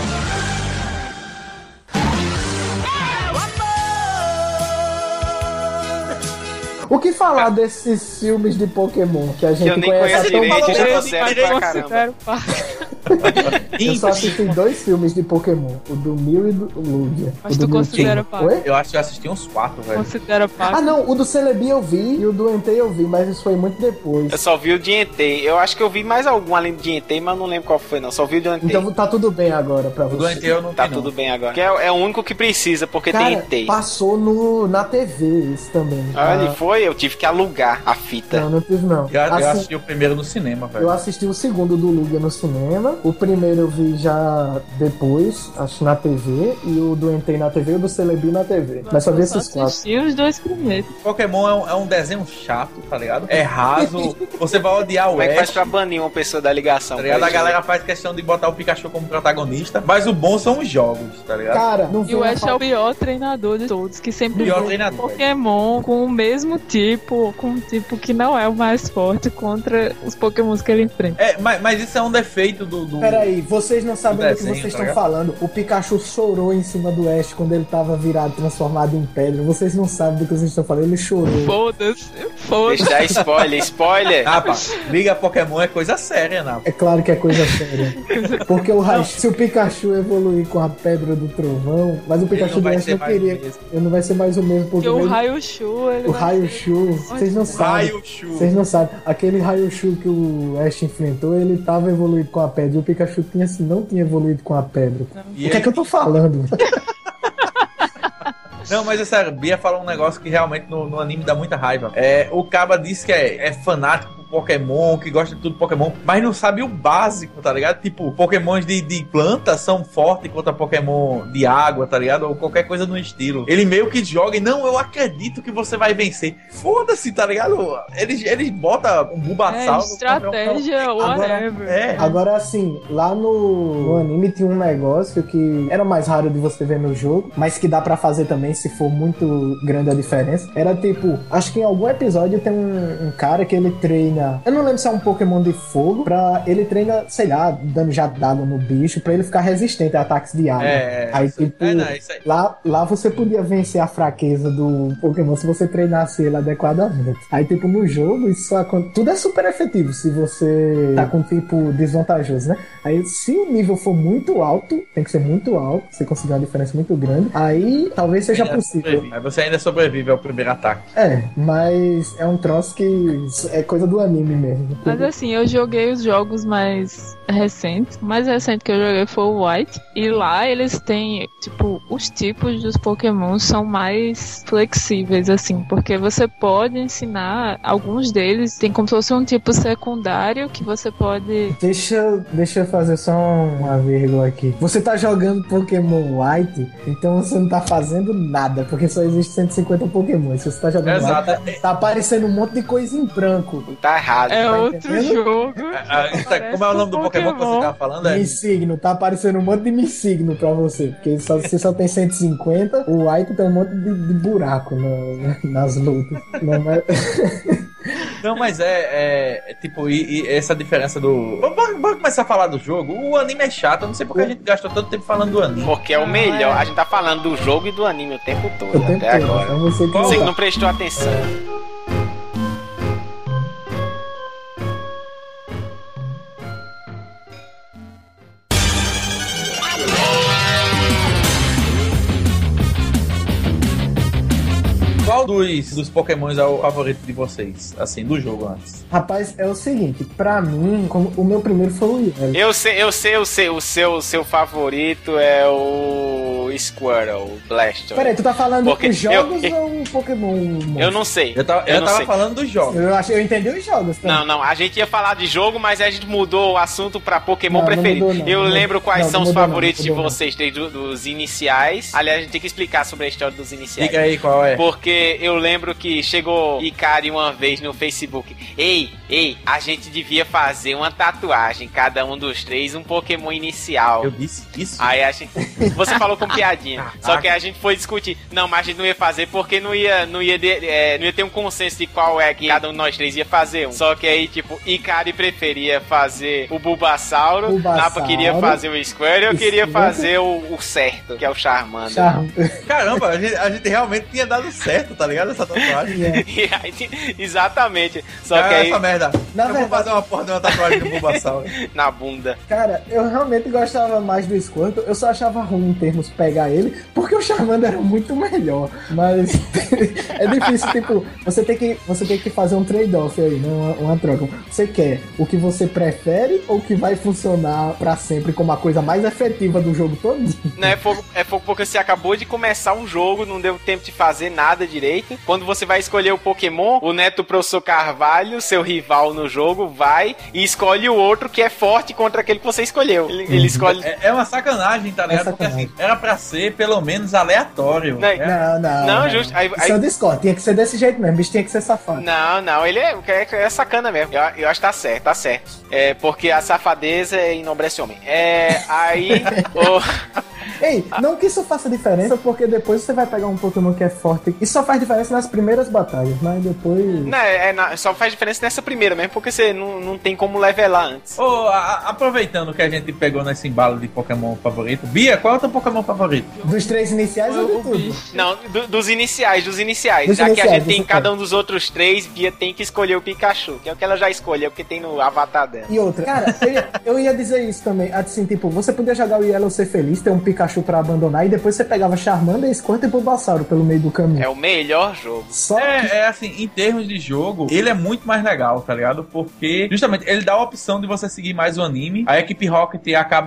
O que falar desses filmes de Pokémon que a gente eu nem conhece conheço tão direito, mal? já tô pra caramba. Eu só assisti 2 filmes de Pokémon, o do Mew e do Lugia. Mas tu considera pago? Oi? Eu acho que eu assisti uns 4, velho. Considera pago? Ah, não, o do Celebi eu vi e o do Entei eu vi, mas isso foi muito depois. Eu só vi o de Entei. Eu acho que eu vi mais algum além do de Entei, mas não lembro qual foi, não. Só vi o de Entei. Então tá tudo bem agora pra você. O do Entei eu não Tá vi, tudo não. bem agora. Que é o único que precisa, porque Cara, tem Entei. passou na TV isso também. Olha, foi, eu tive que alugar a fita. Não tive não. Eu Assim, assisti o primeiro no cinema, velho. eu assisti o segundo do Lugia no cinema, o primeiro eu vi já depois, acho na TV, e o do Entei na TV e o do Celebi na TV. Mas só vi esses 4. assisti os 2 primeiros. Pokémon é um desenho chato, tá ligado? É raso, você vai odiar o Como é que faz Ash, pra banir uma pessoa da ligação? tá ligado? pra A isso? galera faz questão de botar o Pikachu como protagonista, mas o bom são os jogos, tá ligado? Cara, não E o venha Ash é o pior treinador de todos, que sempre Pior vem treinador, Pokémon com o mesmo tipo, com um tipo que não é o mais forte contra os Pokémons que ele enfrenta. Mas isso é um defeito do... Peraí, vocês não sabem do que desenho, vocês tá estão ligado? falando. O Pikachu chorou em cima do Ash quando ele tava virado, transformado em pedra. Vocês não sabem do que vocês estão falando. Ele chorou. Foda-se. Deixa eu dar spoiler. Ah, pá, Liga Pokémon é coisa séria, não. É claro que é coisa séria. Porque se o Pikachu evoluir com a pedra do trovão, mas o Pikachu não do vai Ash ser não mais queria. o mesmo. Ele não vai ser mais o mesmo. Porque Porque o ele- Raichu, ele o vai Raichu, vocês não sabem. Raichu. Vocês não sabem. Aquele Raichu que o Ash enfrentou, ele tava evoluído com a pedra. E o Pikachu não tinha evoluído com a pedra. E O que é que eu tô falando? Não, mas é sério, Bia falou um negócio que realmente no anime dá muita raiva. O Caba disse que é fanático por Pokémon, que gosta de tudo Pokémon, mas não sabe o básico, tá ligado? Tipo, Pokémons de planta são fortes contra Pokémon de água, tá ligado? Ou qualquer coisa no estilo. Ele meio que joga e, não, eu acredito que você vai vencer. Foda-se, tá ligado? Eles botam um Bulbasaur... estratégia, whatever. Agora, assim, lá no anime tinha um negócio que era mais raro de você ver no jogo, mas que dá pra fazer também se for muito grande a diferença. Era tipo, acho que em algum episódio tem um cara que ele treina, eu não lembro se é um Pokémon de fogo, ele treina, sei lá, dando jato d'água no bicho pra ele ficar resistente a ataques de água. Aí tipo, isso aí. lá você podia vencer a fraqueza do Pokémon se você treinasse ele adequadamente. Aí tipo, no jogo, tudo é super efetivo se você tá com tipo desvantajoso, né? Aí se o nível for muito alto, tem que ser muito alto, você conseguir uma diferença muito grande, aí talvez seja possível. Aí você ainda sobrevive ao primeiro ataque. Mas é um troço que é coisa do anime mesmo. Mas assim, eu joguei os jogos mais recentes. O mais recente que eu joguei foi o White. E lá eles têm, tipo, os tipos dos Pokémon são mais flexíveis, assim. Porque você pode ensinar, alguns deles tem como se fosse um tipo secundário que você pode... Deixa eu fazer só uma vírgula aqui. Você tá jogando Pokémon White, então você não tá fazendo nada, porque só existe 150 Pokémon. Se você tá jogando Exato. White, tá aparecendo um monte de coisa em branco. Tá errado. É tá outro entendendo? jogo. Como é o nome do Pokémon que você tava falando? Missigno, tá aparecendo um monte de Missigno pra você, porque você só tem 150, o White tem um monte de buraco nas lutas. Não, mas tipo, e essa diferença do... Vamos começar a falar do jogo. O anime é chato, eu não sei porque a gente gastou tanto tempo falando do anime. Porque é o melhor. A gente tá falando do jogo e do anime o tempo todo, O tempo até todo, agora. então você que Você que não não prestou atenção. Qual dos Pokémons é o favorito de vocês? Assim, do jogo antes. Rapaz, é o seguinte, pra mim, o meu primeiro foi o Yellow. Eu sei, o seu favorito é o Squirtle, Blastoise. Peraí, tu tá falando dos jogos ou Pokémon? Eu não sei. Eu tava falando dos jogos. Eu entendi os jogos também. Não, a gente ia falar de jogo, mas a gente mudou o assunto pra Pokémon preferido. Eu lembro quais são os favoritos de vocês, dos iniciais. Aliás, a gente tem que explicar sobre a história dos iniciais. Diga aí qual é. Porque eu lembro que chegou Ikari uma vez no Facebook. Ei, a gente devia fazer uma tatuagem, cada um dos três, um Pokémon inicial. Eu disse isso? Aí a gente... Você falou com piadinha. Só que a gente foi discutir. Não, mas a gente não ia fazer porque não ia ter um consenso de qual é que cada um de nós três ia fazer um. Só que aí, tipo, Ikari preferia fazer o Bulbasauro, Napa queria fazer o Squirtle, eu queria fazer o certo, que é o Charmander. Caramba, a gente realmente tinha dado certo, tá ligado? Essa tatuagem. E aí, exatamente. Só que aí... essa merda. Eu vou fazer uma porra de uma tatuagem do Bulbasauro. Na bunda. Cara, eu realmente gostava mais do Squirtle. Eu só achava ruim em termos pegar ele, porque o Charmander era muito melhor. Mas é difícil, tipo, você tem que fazer um trade-off aí, né? Uma troca. Você quer o que você prefere ou o que vai funcionar pra sempre como a coisa mais efetiva do jogo todo? Não, é fogo porque você acabou de começar um jogo, não deu tempo de fazer nada direito. Quando você vai escolher o Pokémon, o neto do professor Carvalho, seu rival no jogo, vai e escolhe o outro que é forte contra aquele que você escolheu. Ele escolhe... É uma sacanagem, tá ligado? Porque assim, era pra ser pelo menos aleatório. Não, justo. Isso é o Discord, tinha que ser desse jeito mesmo, o bicho tinha que ser safado. Não, ele é sacana mesmo. Eu acho que tá certo. É, porque a safadeza enobrece homem. Aí... Ei, não que isso faça diferença, porque depois você vai pegar um Pokémon que é forte. Isso só faz diferença nas primeiras batalhas, mas depois... Não, só faz diferença nessa primeira mesmo, porque você não tem como levelar antes. Aproveitando que a gente pegou nesse embalo de Pokémon favorito, Bia, qual é o teu Pokémon favorito? Dos 3 iniciais ou de tudo? Não, dos iniciais. Já que a gente tem cada um dos outros 3, Bia tem que escolher o Pikachu, que é o que ela já escolheu, porque tem no avatar dela. E outra, cara, eu ia dizer isso também, assim, tipo, você podia jogar o Yellow ser feliz, ter um Pikachu pra abandonar, e depois você pegava Charmander, Squirtle e Bulbasauro pelo meio do caminho. É o melhor jogo. Assim, em termos de jogo, ele é muito mais legal, tá ligado? Porque, justamente, ele dá a opção de você seguir mais o anime, a equipe Rocket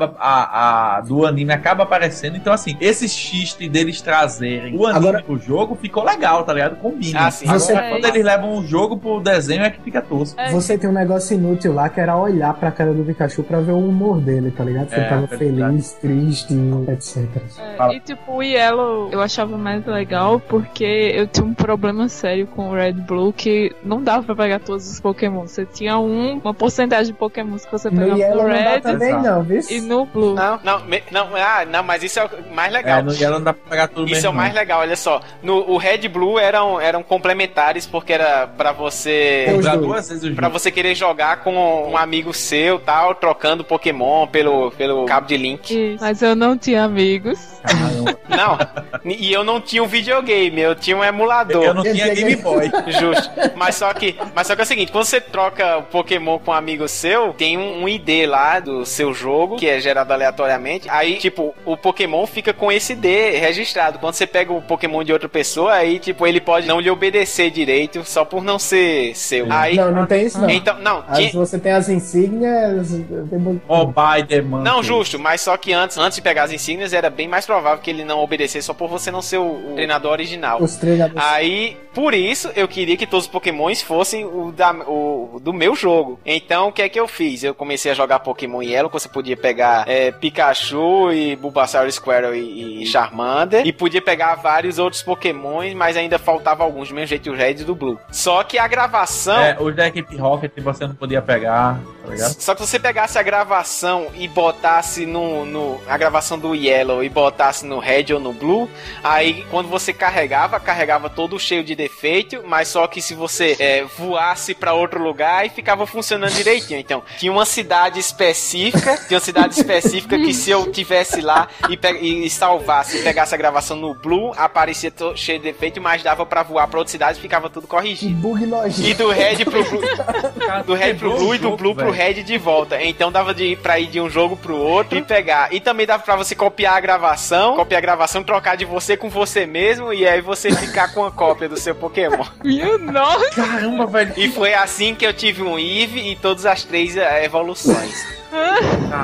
do anime acaba aparecendo, então assim, esse xiste deles trazerem o anime pro jogo ficou legal, tá ligado? Combina. Sim. Quando eles levam o jogo pro desenho é que fica tosco. Você tem um negócio inútil lá, que era olhar pra cara do Pikachu pra ver o humor dele, tá ligado? Se ele tava feliz, triste, etc. E tipo, o Yellow eu achava mais legal porque eu tinha um problema sério com o Red Blue, que não dava pra pegar todos os Pokémon. Você tinha uma porcentagem de Pokémon que você pegava no Red também não, viu? E no Blue. Não, mas isso é o mais legal. No Yellow não dá pra pegar tudo. Isso é o mais legal, olha só. O Red e Blue eram complementares, porque era pra você... Pra você querer jogar com um amigo seu, tal, trocando Pokémon pelo cabo de link. Mas eu não tinha amigos. Não, e eu não tinha um videogame, eu tinha um emulador. Eu não tinha Game Boy. Justo. Mas só que é o seguinte, quando você troca o Pokémon com um amigo seu, tem um ID lá do seu jogo, que é gerado aleatoriamente. Aí, tipo, o Pokémon fica com esse ID registrado. Quando você pega o Pokémon de outra pessoa, aí, tipo, ele pode não lhe obedecer direito, só por não ser seu. Aí, não tem isso não. Então, não. Você tem as insígnias... Não, justo, mas só que antes de pegar as insígnias, era bem mais provável que ele não obedecesse só por você não ser o treinador original. Os treinadores. Aí, por isso, eu queria que todos os Pokémons fossem o do meu jogo. Então, o que é que eu fiz? Eu comecei a jogar Pokémon Yellow, que você podia pegar Pikachu e Bulbasaur, Squirtle e Charmander, e podia pegar vários outros Pokémons, mas ainda faltava alguns, do mesmo jeito o Red e do Blue. Só que a gravação... os da equipe Rocket você não podia pegar, tá ligado? Só que se você pegasse a gravação e botasse a gravação do Yellow e botasse no Red ou no Blue, aí quando você carregava todo cheio de defeito, mas só que se você voasse pra outro lugar, aí ficava funcionando direitinho. Então, tinha uma cidade específica que se eu tivesse lá e salvasse e pegasse a gravação no Blue, aparecia cheio de defeito, mas dava pra voar pra outra cidade e ficava tudo corrigido. Bug nojento. E do Red pro Blue, do Red pro Blue e do Blue pro Red de volta. Então dava pra ir de um jogo pro outro e pegar. E também dava pra você copiar a gravação, trocar de você com você mesmo, e aí você ficar com a cópia do seu Pokémon. Meu nossa! Caramba, velho. E foi assim que eu tive um Eevee e todas as 3 evoluções. Cara,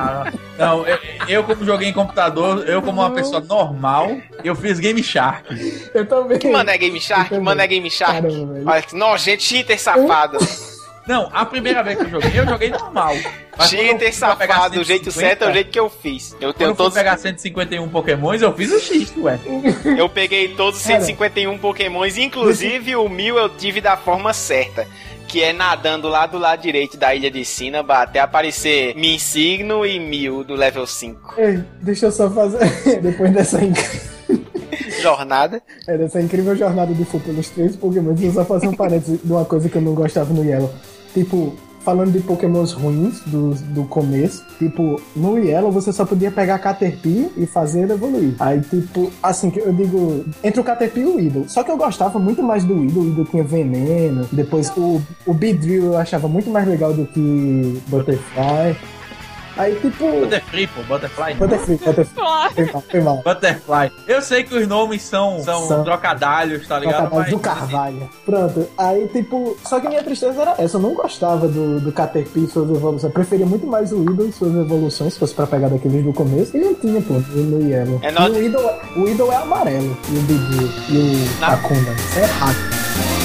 Não, eu como joguei em computador, eu como uma pessoa normal, eu fiz Game Shark. Eu também. Que mano é Game Shark? Mano é Game Shark? Caramba, olha que nojento, cheater safado. Não, a primeira vez que eu joguei normal. Cheater safado, do jeito certo é o jeito que eu fiz. Eu tenho todos. Pegar 151 Pokémons, eu fiz o X, ué. Eu peguei todos os 151 Pokémons, inclusive o 1000 eu tive da forma certa. Que é nadando lá do lado direito da ilha de Cinnabar até aparecer Minsigno e 1000 do level 5. Ei, deixa eu só fazer. Depois dessa jornada. Dessa incrível jornada do Fu pelos 3 Pokémon, eu só fazer um parênteses de uma coisa que eu não gostava no Yellow. Tipo, falando de Pokémons ruins do começo, tipo, no Yellow você só podia pegar Caterpie e fazer ele evoluir. Aí, tipo, assim, que eu digo, entre o Caterpie e o Weedle. Só que eu gostava muito mais do Weedle. O Weedle tinha veneno. Depois o Beedrill eu achava muito mais legal do que Butterfly. Aí, tipo... Butterfly, pô, Butterfly. Foi mal. Butterfly. Eu sei que os nomes são trocadalhos, tá ligado? Trocadalhos do Carvalho. Pronto. Aí, tipo... Só que minha tristeza era essa. Eu não gostava do Caterpie e suas evoluções. Eu preferia muito mais o Weedle e suas evoluções, se fosse pra pegar daqueles do começo. E não tinha, pô, no Yellow. O Weedle é amarelo. E o Beedrill. E o Kakuna. Isso é errado.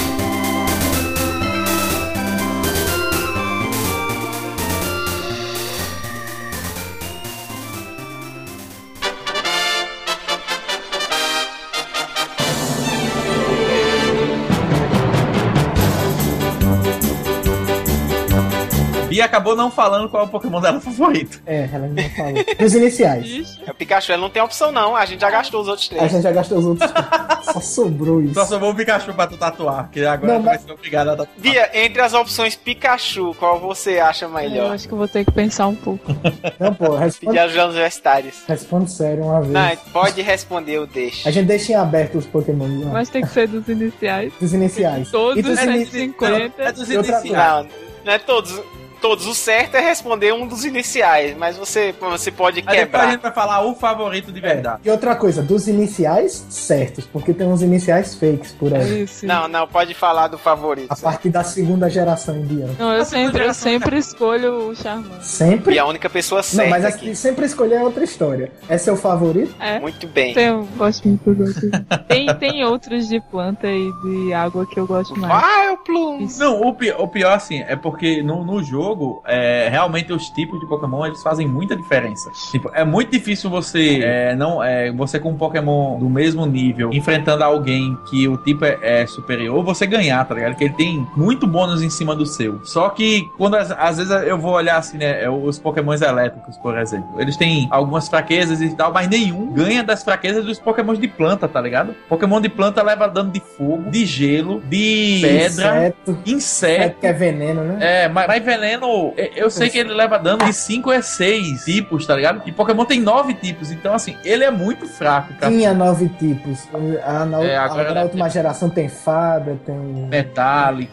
E acabou não falando qual é o Pokémon dela favorito. Ela não falou. Dos iniciais. O Pikachu, ela não tem opção não, a gente já gastou os outros 3. A gente já gastou os outros 3. Só sobrou isso. Só sobrou o Pikachu pra tu tatuar, que agora tu vai ser obrigado a tatuar. Bia, entre as opções Pikachu, qual você acha melhor? Eu acho que eu vou ter que pensar um pouco. Não, pô, responde. Pedir ajuda aos universitários. Responde sério uma vez. Não, pode responder, eu deixo. A gente deixa em aberto os Pokémon. Não. Mas tem que ser dos iniciais. Dos iniciais. Todos dos 150. É dos iniciais. Não é todos. O certo é responder um dos iniciais, mas você pode quebrar. Depois a gente vai falar o favorito de verdade. E outra coisa, dos iniciais certos, porque tem uns iniciais fakes por aí. Isso. Não, pode falar do favorito. A partir da segunda geração em diante. Não, eu sempre escolho o Charmander. Sempre? E a única pessoa certa. Não, mas aqui. Sempre escolher é outra história. É seu favorito? É. Muito bem. Eu gosto muito do outro. Tem outros de planta e de água que eu gosto mais. Eu plumo. Não, o pior assim, é porque no jogo, realmente os tipos de Pokémon, eles fazem muita diferença. Tipo, é muito difícil você você com um Pokémon do mesmo nível, enfrentando alguém que o tipo é superior, você ganhar, tá ligado? Que ele tem muito bônus em cima do seu. Só que, quando às vezes eu vou olhar assim, né, os Pokémons elétricos, por exemplo, eles têm algumas fraquezas e tal, mas nenhum ganha das fraquezas dos Pokémons de planta, tá ligado? Pokémon de planta leva dano de fogo, de gelo, de pedra, inseto. Que é veneno, né? Mas veneno, eu sei que ele leva dano de 5 a 6 tipos, tá ligado? E Pokémon tem 9 tipos, então assim, ele é muito fraco, cara. Tinha 9 tipos. Agora na última geração tem fada, tem... Metálico,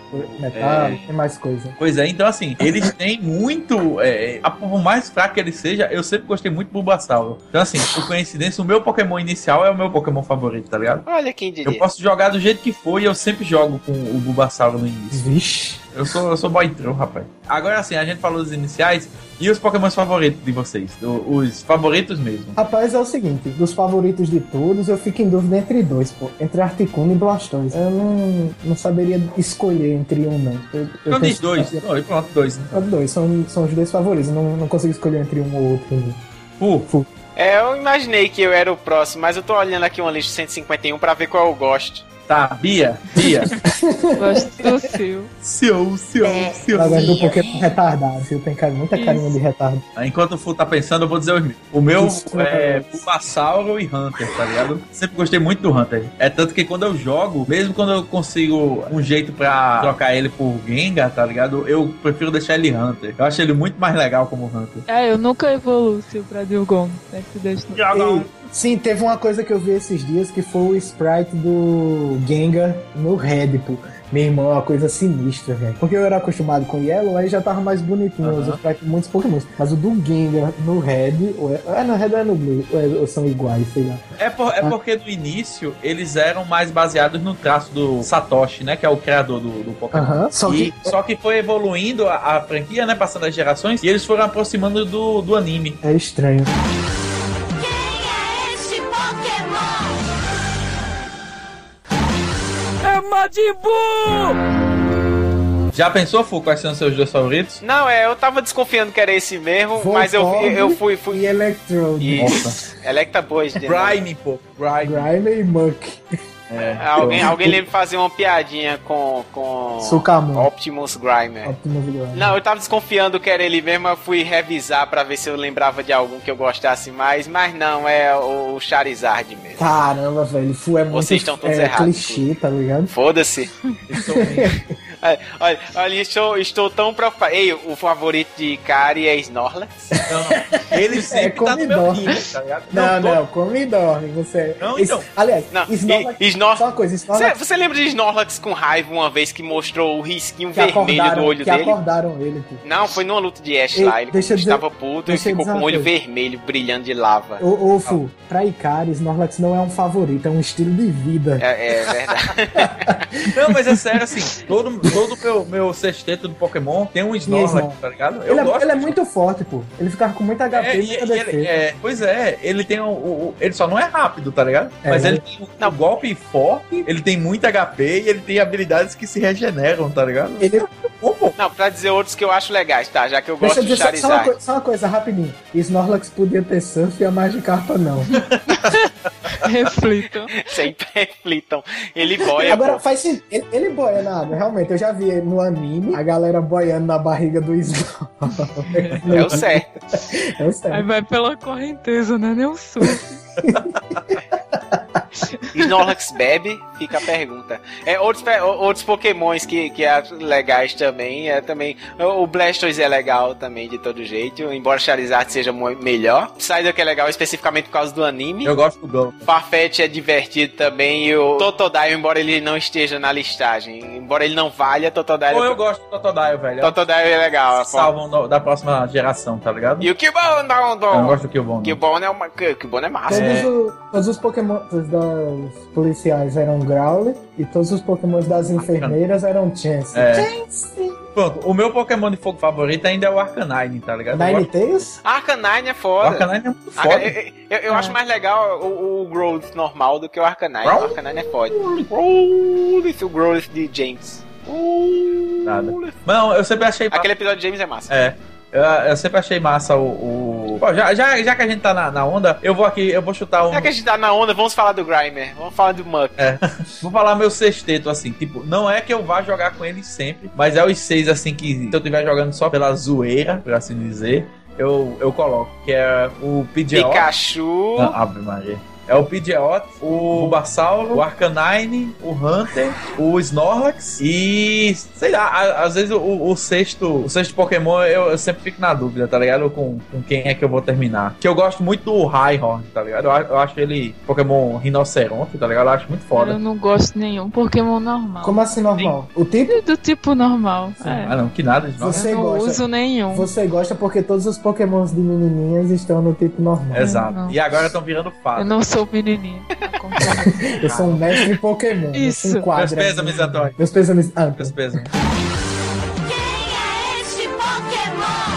tem mais coisa. Pois é, então assim, eles têm muito... por mais fraco que ele seja, eu sempre gostei muito do Bulbasaur. Então assim, por coincidência, o meu Pokémon inicial é o meu Pokémon favorito, tá ligado? Olha quem diria. Eu posso jogar do jeito que for e eu sempre jogo com o Bulbasaur no início. Vixe. Eu sou boy troll, rapaz. Agora assim, a gente falou dos iniciais. E os Pokémons favoritos de vocês? Os favoritos mesmo. Rapaz, é o seguinte, dos favoritos de todos, eu fico em dúvida entre 2, pô. Entre Articuno e Blastoise. Eu não saberia escolher entre um, não. Então diz 2. Pronto, 2. Então. 2, são os 2 favoritos. Eu não consigo escolher entre um ou outro. Eu imaginei que eu era o próximo, mas eu tô olhando aqui uma lista 151 pra ver qual eu gosto. Tá, Bia. Gosto do Sil. Sil. Ela gosta do Pokémon retardado. Sil tem muita carinha de retardo. Enquanto o Fu tá pensando, eu vou dizer os meus. O meu é Bulbasaur e Hunter, tá ligado? Sempre gostei muito do Hunter. É tanto que quando eu jogo, mesmo quando eu consigo um jeito pra trocar ele por Gengar, tá ligado? Eu prefiro deixar ele Hunter. Eu acho ele muito mais legal como Hunter. Eu nunca evoluo o Sil pra Dilgon. Sempre deixo no... Sim, teve uma coisa que eu vi esses dias que foi o sprite do Gengar no Red, pô. Meu irmão, é uma coisa sinistra, velho. Porque eu era acostumado com o Yellow, aí já tava mais bonitinho, os sprites de muitos Pokémons. Mas o do Gengar no Red, no Red ou no Blue, ou são iguais, sei lá. É porque no início eles eram mais baseados no traço do Satoshi, né? Que é o criador do Pokémon. Só que foi evoluindo a franquia, né? Passando as gerações, e eles foram aproximando do anime. É estranho. Majin Buu! Já pensou, Fu, quais são os seus dois favoritos? Não, eu tava desconfiando que era esse mesmo, mas eu fui... E Electrode. Nossa. Electabuzz. Grime, pô. Grime e Muck. Alguém lembra de fazer uma piadinha com Sukamon. Optimus Grimer. Não, eu tava desconfiando que era ele mesmo, eu fui revisar pra ver se eu lembrava de algum que eu gostasse mais, mas não, é o Charizard mesmo. Caramba, velho, Fu é muito... Vocês estão todos errados. Clichê, tá ligado? Foda-se. Olha, estou tão preocupado. Ei, o favorito de Kari é Snorlax? Não, ele sempre tá no meu time, tá ligado? Não, come e dorme. Você... Não, então. Aliás, Snorlax... Só uma coisa, Snorlax... Você lembra de Snorlax com raiva uma vez que mostrou o risquinho vermelho do olho dele? Acordaram ele, pô. Não, foi numa luta de Ash lá. Ele estava puto e ficou com o olho vermelho, brilhando de lava. Ô, Fu, pra Ikari, Snorlax não é um favorito, é um estilo de vida. É verdade. Não, mas é sério, assim, todo meu sexteto do Pokémon tem um Snorlax, tá ligado? Ele é muito forte, pô. Ele ficava com muita HP e muita defesa. Pois é, ele tem ele só não é rápido, tá ligado? Mas ele tem um golpe forte, ele tem muito HP e ele tem habilidades que se regeneram, tá ligado? Não, pra dizer outros que eu acho legais, tá? Já que eu gosto de Charizard. Só uma coisa, rapidinho. Snorlax podia ter surf e a Magikarpa não. Reflitam. Sempre reflitam. Ele boia. Agora, faz sentido. Ele boia na água, realmente. Eu já vi no anime a galera boiando na barriga do Snorlax. É o certo. É o certo. Aí vai pela correnteza, né? Nem o surf. Snorlax bebe, fica a pergunta. Outros pokémons que é legais também, o Blastoise é legal também de todo jeito, embora Charizard seja melhor. Psyduck é legal especificamente por causa do anime. Eu gosto do Go. Farfetch é divertido também, e o Totodile, embora ele não esteja na listagem, embora ele não valha, Totodile... Eu gosto do Totodile, velho. Totodile é legal. Salvam da próxima geração, tá ligado? E o Cubone, Eu não gosto do Cubone. Cubone é massa. Todos os Pokémon das policiais eram Growlithe e todos os Pokémon das enfermeiras eram Chance. Pronto, o meu Pokémon de fogo favorito ainda é o Arcanine, tá ligado? Ninetales? Arcanine é foda. O Arcanine é muito foda. Eu acho mais legal o Growlithe normal do que o Arcanine. O Arcanine é foda. O Growlithe de James. Nada. Não, eu sempre achei... Aquele episódio de James é massa. Eu sempre achei massa Pô, já que a gente tá na onda, eu vou chutar Já que a gente tá na onda, vamos falar do Grimer. Vamos falar do Muck. Vou falar meu sexteto, assim. Tipo, não é que eu vá jogar com ele sempre, mas é os 6, assim, que se eu estiver jogando só pela zoeira, por assim dizer, eu coloco. Que é o Pidgeot. Pikachu. Ave Maria. É o Pidgeot, o Bulbasaur, o Arcanine, o Hunter, o Snorlax e, sei lá, às vezes o sexto Pokémon eu sempre fico na dúvida, tá ligado? Com quem é que eu vou terminar. Que eu gosto muito do Rhyhorn, tá ligado? Eu acho ele Pokémon rinoceronte, tá ligado? Eu acho muito foda. Eu não gosto de nenhum Pokémon normal. Como assim normal? O tipo? Do tipo normal. Ah, não, que nada de normal. Eu não uso nenhum. Você gosta porque todos os Pokémons de menininhas estão no tipo normal. Exato. Não. E agora estão virando fada. Eu não sou menininha. Eu sou um mestre Pokémon. Isso. Meus pêsames, Antônio. Meus pêsames. Meus pêsames. Quem é este Pokémon?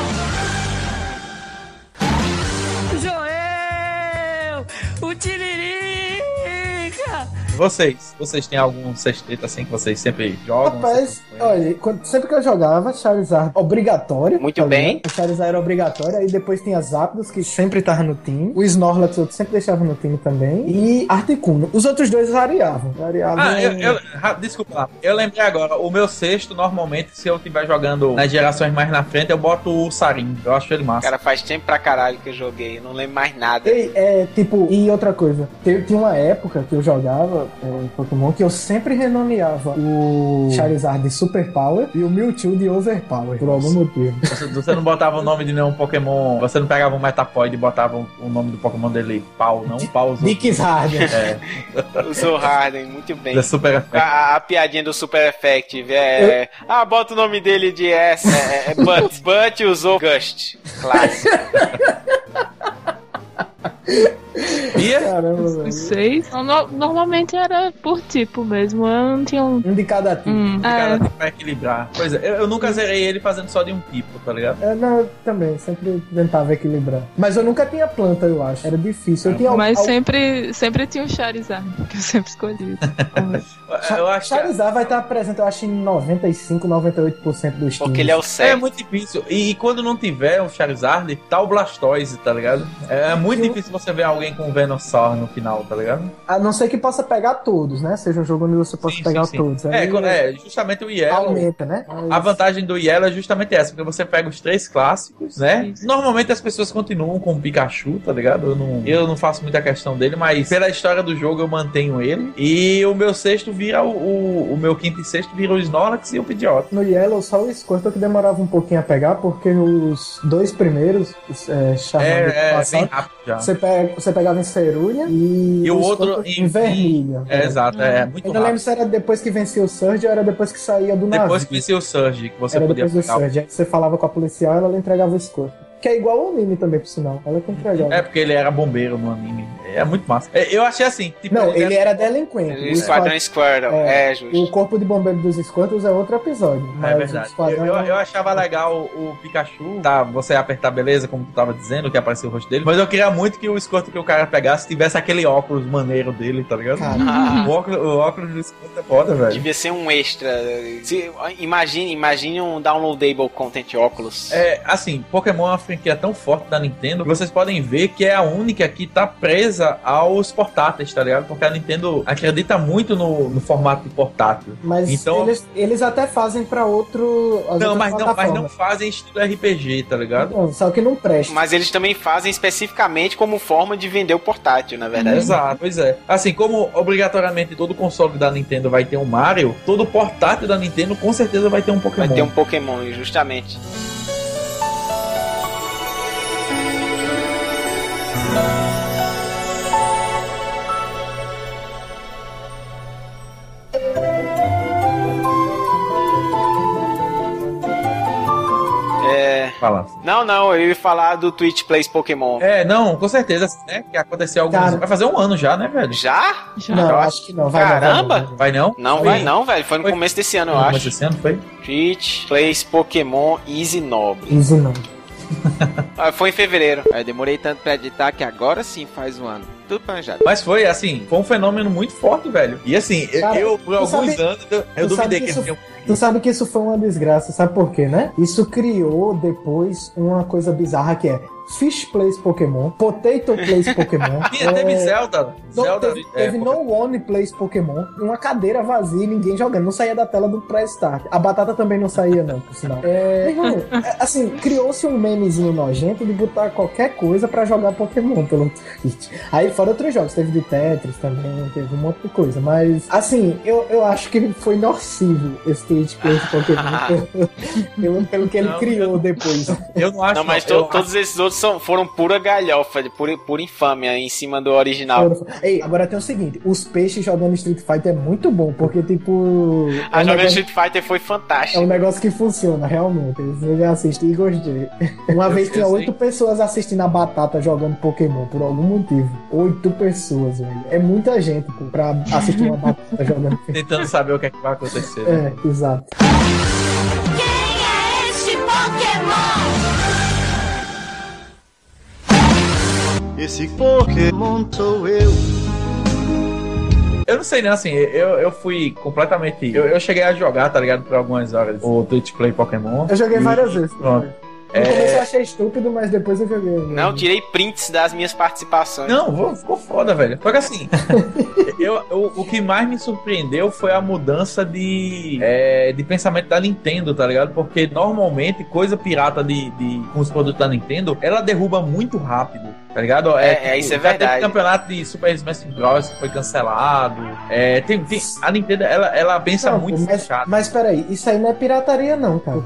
Joel! O Tiririca! Vocês têm algum sexteto assim que vocês sempre jogam? Rapaz, olha, sempre que eu jogava, Charizard obrigatório. Muito bem. O Charizard era obrigatório, aí depois tinha Zapdos, que sempre tava no time. O Snorlax eu sempre deixava no time também. E Articuno. Os outros dois variavam. Desculpa, eu lembrei agora. O meu sexto, normalmente, se eu estiver jogando nas gerações mais na frente, eu boto o Sarin. Eu acho ele massa. Cara, faz tempo pra caralho que eu joguei. Eu não lembro mais nada. E outra coisa. Tinha uma época que eu jogava Pokémon que eu sempre renomeava o Charizard de Super Power e o Mewtwo de Overpower, por algum motivo. Você não botava o nome de nenhum Pokémon, você não pegava um Metapoid e botava o nome do Pokémon dele Pau, não? Pau usou. Dix Harden. É. Usou Harden, muito bem. Super Effect. A piadinha do Super Effective bota o nome dele de But usou Gust. Clássico. Caramba, velho. Os 6. Normalmente era por tipo mesmo. Eu não tinha um. Um de cada tipo. Pra equilibrar. Pois é, eu nunca zerei ele fazendo só de um tipo, tá ligado? Não, eu também, sempre tentava equilibrar. Mas eu nunca tinha planta, eu acho. Era difícil. Eu tinha Mas sempre tinha o Charizard, que eu sempre escolhi. Eu acho Charizard vai estar presente, eu acho, em 95, 98% dos times. Porque ele é o certo. É muito difícil. E quando não tiver o Charizard, tá o Blastoise, tá ligado? É muito difícil você ver alguém com o Venusaur no final, tá ligado? A não ser que possa pegar todos, né? Seja um jogo onde você possa pegar todos. Justamente o Yellow. Aumenta, né? A vantagem do Yellow é justamente essa, porque você pega os 3 clássicos, né? Isso. Normalmente as pessoas continuam com o Pikachu, tá ligado? Eu não faço muita questão dele, mas pela história do jogo eu mantenho ele. E o meu sexto vira o meu quinto e sexto vira o Snorlax e o Pidgeotto. No Yellow, só o Squirtle que demorava um pouquinho a pegar, porque os 2 primeiros, bem rápido já. Você pegava em Cerulha e o outro em Vermelho. Exato, muito Eu não lembro se era depois que vencia o Surge ou era depois que saía do navio. Depois que vencia o Surge, que você era podia depois do Surge. Aí você falava com a policial e ela lhe entregava o Squirtle. Que é igual ao anime também, por sinal. Ela que entregava. É porque ele era bombeiro no anime. É muito massa. Eu achei assim. Tipo, não, ele era delinquente. O Esquadrão Squirtle, justo. O corpo de bombeiro dos Squirtles é outro episódio. É verdade. Eu achava legal o Pikachu, tá? Você apertar beleza, como tu tava dizendo, que apareceu o rosto dele. Mas eu queria muito que o Squirtle que o cara pegasse tivesse aquele óculos maneiro dele, tá ligado? O óculos do Squirtle é foda, velho. Devia ser um extra. Imagine um downloadable content óculos. Assim, Pokémon é uma franquia tão forte da Nintendo que vocês podem ver que é a única que tá presa aos portáteis, tá ligado? Porque a Nintendo acredita muito no formato de portátil. Mas então, eles até fazem pra outro... Mas não fazem estilo RPG, tá ligado? Não, só que não presta. Mas eles também fazem especificamente como forma de vender o portátil, na verdade. Exato, pois é. Assim, como obrigatoriamente todo console da Nintendo vai ter um Mario, todo portátil da Nintendo com certeza vai ter um Pokémon. Vai ter um Pokémon, justamente. Fala. Não, eu ia falar do Twitch Plays Pokémon. Não, com certeza, né? Que aconteceu alguns... Vai fazer um ano já, né, velho? Já? Não, eu acho que não. Caramba! Vai não? Não, vai não, velho. Foi no começo desse ano, eu acho. No começo desse ano, foi? Twitch Plays Pokémon Easy Nobre. Easy Nobre. Foi em fevereiro. Eu demorei tanto pra editar que agora sim faz um ano. Tudo planejado. Mas foi um fenômeno muito forte, velho. E assim, cara, eu por alguns anos, eu duvidei que ele tinha... Tu sabe que isso foi uma desgraça, sabe por quê, né? Isso criou depois uma coisa bizarra que é Fish Plays Pokémon, Potato Plays Pokémon. Teve Zelda. Teve No One Plays Pokémon, uma cadeira vazia e ninguém jogando. Não saía da tela do pré-start. A batata também não saía, não, por sinal. Assim, criou-se um memezinho nojento de botar qualquer coisa pra jogar Pokémon pelo Twitch. Aí fora outros jogos, teve de Tetris também, teve um monte de coisa. Mas, assim, eu acho que foi nocivo esse Twitch Plays Pokémon pelo que ele criou depois. Eu não acho. Não, mas todos esses outros foram pura galhofa, pura infâmia em cima do original. Ei, agora tem o seguinte, os peixes jogando Street Fighter é muito bom, porque tipo... Jogando Street Fighter foi fantástico. É um negócio que funciona, realmente. Eu já assisti e gostei. Uma vez tinha 8 pessoas assistindo a batata jogando Pokémon, por algum motivo. 8 pessoas, velho. É muita gente, pô, pra assistir uma batata jogando Pokémon. Tentando saber o que é que vai acontecer. Né? Exato. Quem é este Pokémon? Esse Pokémon sou eu. Eu não sei, né? Assim, eu fui completamente... Eu cheguei a jogar, tá ligado? Por algumas horas o Twitch Play Pokémon. Eu joguei várias vezes. Pronto. No começo eu achei estúpido, mas depois eu joguei. Não, tirei prints das minhas participações. Não, ficou foda, velho. Só que assim, o que mais me surpreendeu foi a mudança de pensamento da Nintendo, tá ligado? Porque normalmente coisa pirata com os produtos da Nintendo, ela derruba muito rápido, tá ligado? Isso é verdade. Teve campeonato de Super Smash Bros. Que foi cancelado. A Nintendo, ela pensa muito fechado. Mas peraí, isso aí não é pirataria não, cara.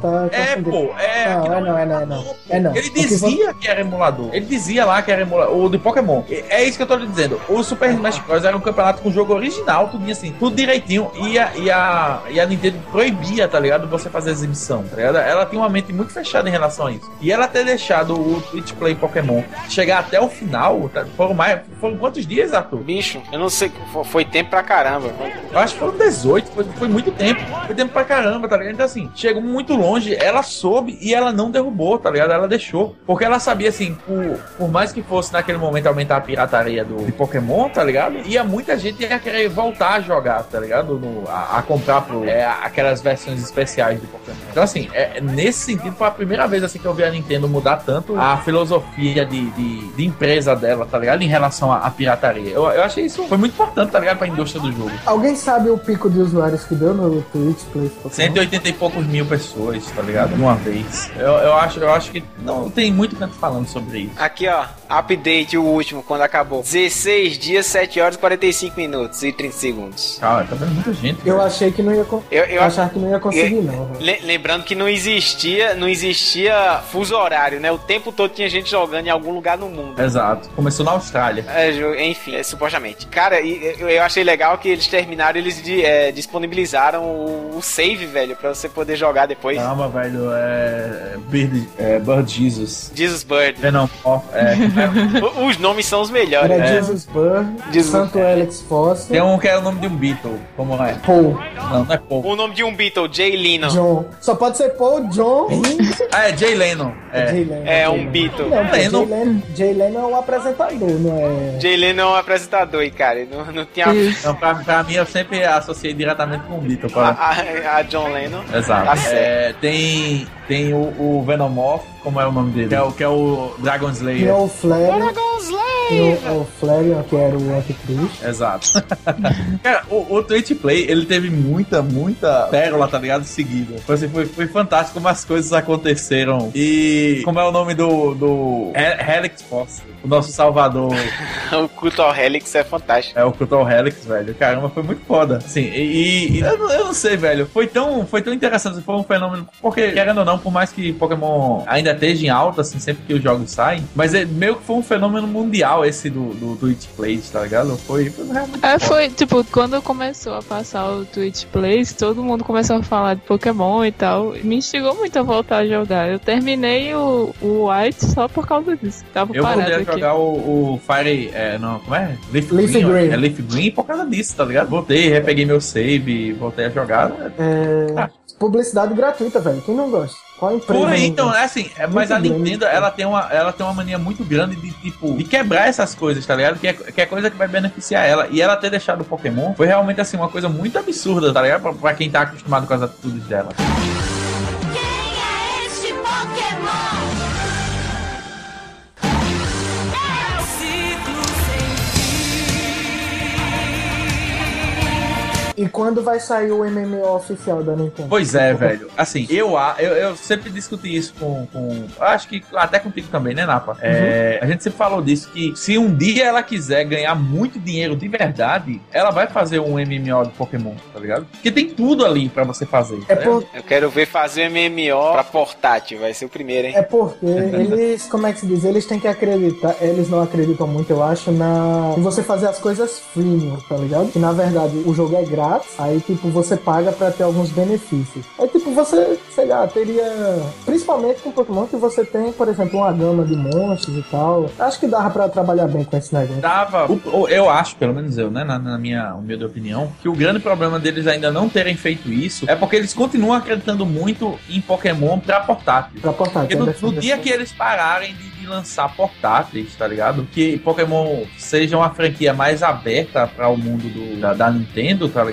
Não. Ele dizia que era emulador. Ele dizia lá que era emulador. O de Pokémon. É isso que eu tô lhe dizendo. O Super Smash Bros. Era um campeonato com jogo original, tudo assim, tudo direitinho. E a Nintendo proibia, tá ligado? Você fazer exibição, tá ligado? Ela tinha uma mente muito fechada em relação a isso. E ela ter deixado o Twitch Play Pokémon chegar até o final, tá? Foram quantos dias, Arthur? Bicho, eu não sei, foi tempo pra caramba. Eu acho que foram 18, foi muito tempo. Foi tempo pra caramba, tá ligado? Então assim, chegou muito longe, ela soube e ela não derrubou, tá ligado? Ela deixou. Porque ela sabia, assim, por mais que fosse naquele momento aumentar a pirataria de Pokémon, tá ligado? Ia muita gente ia querer voltar a jogar, tá ligado? A comprar aquelas versões especiais de Pokémon. Então assim, nesse sentido foi a primeira vez assim que eu vi a Nintendo mudar tanto a filosofia de empresa dela, tá ligado? Em relação à pirataria. Eu achei isso foi muito importante, tá ligado? Pra indústria do jogo. Alguém sabe o pico de usuários que deu no Twitch Play? 180 e poucos mil pessoas, tá ligado? De uma vez. Eu acho que não tem muito canto falando sobre isso. Aqui, ó, update, o último, quando acabou. 16 dias, 7 horas, 45 minutos e 30 segundos. Cara, tá vendo muita gente. Eu achei que não ia eu achava que não ia conseguir, não. Lembrando que não existia fuso horário, né? O tempo todo tinha gente jogando em algum lugar no mundo. Exato. Começou na Austrália. Enfim, supostamente. Cara, eu achei legal que eles terminaram, eles disponibilizaram o save, velho, pra você poder jogar depois. Calma, velho, Bird Jesus. Jesus Bird. Venom Off, Os nomes são os melhores. Era Jesus Bird, Santo Alex Foster. Tem um que é o nome de um Beatle, como é? Paul. Não é Paul. O nome de um Beatle, Jay Leno. John. Só pode ser Paul, John. Jay Leno. Um Beatle. Não, Jay Leno é o apresentador, não é? Jay Leno é um apresentador, e cara, não tinha... Não, pra mim eu sempre associei diretamente com o Beatle. A John Lennon. Exato. Tá tem o Venomoth, como é o nome dele? Que é o Dragon Slayer. Tem o Flareon. Tem o Flareon, que era o Anticristo. Exato. Cara, o Twitch Play, ele teve muita pérola, tá ligado? Seguida. Foi fantástico como as coisas aconteceram. E como é o nome do Helix Foster, o nosso salvador. O culto ao Helix é fantástico. O culto ao Helix, velho. Caramba, foi muito foda. Assim, e eu não sei, velho. Foi tão interessante. Foi um fenômeno. Porque, querendo ou não, por mais que Pokémon ainda esteja em alta, assim, sempre que os jogos saem, mas meio que foi um fenômeno mundial esse do Twitch Plays, tá ligado? Foi realmente foi, tipo, quando começou a passar o Twitch Plays, todo mundo começou a falar de Pokémon e tal. Me instigou muito a voltar a jogar. Eu terminei o White só por causa disso. Tava parado aqui. Eu voltei a jogar o Fire... como é? Leaf Green. Leaf Green por causa disso, tá ligado? Voltei, repeguei meu save, voltei a jogar. Publicidade gratuita, velho. Quem não gosta? Qual empresa? Então, assim, mas a Nintendo, ela tem uma mania muito grande de quebrar essas coisas, tá ligado? Que é coisa que vai beneficiar ela. E ela ter deixado o Pokémon foi realmente, assim, uma coisa muito absurda, tá ligado? Pra quem tá acostumado com as atitudes dela. Quem é este Pokémon? E quando vai sair o MMO oficial da Nintendo? Pois é, velho. Assim, eu sempre discuti isso com acho que até contigo também, né, Napa? A gente sempre falou disso, que se um dia ela quiser ganhar muito dinheiro de verdade, ela vai fazer um MMO de Pokémon, tá ligado? Porque tem tudo ali pra você fazer. Eu quero ver fazer MMO pra portátil, vai ser o primeiro, hein? É porque eles, como é que se diz? Eles têm que acreditar, eles não acreditam muito, eu acho, em você fazer as coisas freemium, tá ligado? Que na verdade o jogo é grátis. Aí, tipo, você paga pra ter alguns benefícios. Aí, tipo, você, sei lá, teria... Principalmente com Pokémon, que você tem, por exemplo, uma gama de monstros e tal. Acho que dava pra trabalhar bem com esse negócio. Dava. Eu acho, pelo menos eu, né, na minha humilde opinião, que o grande problema deles ainda não terem feito isso é porque eles continuam acreditando muito em Pokémon pra portátil. Pra portátil. Porque no dia que eles pararem de lançar portáteis, tá ligado? Que Pokémon seja uma franquia mais aberta para o mundo da Nintendo, tá ligado?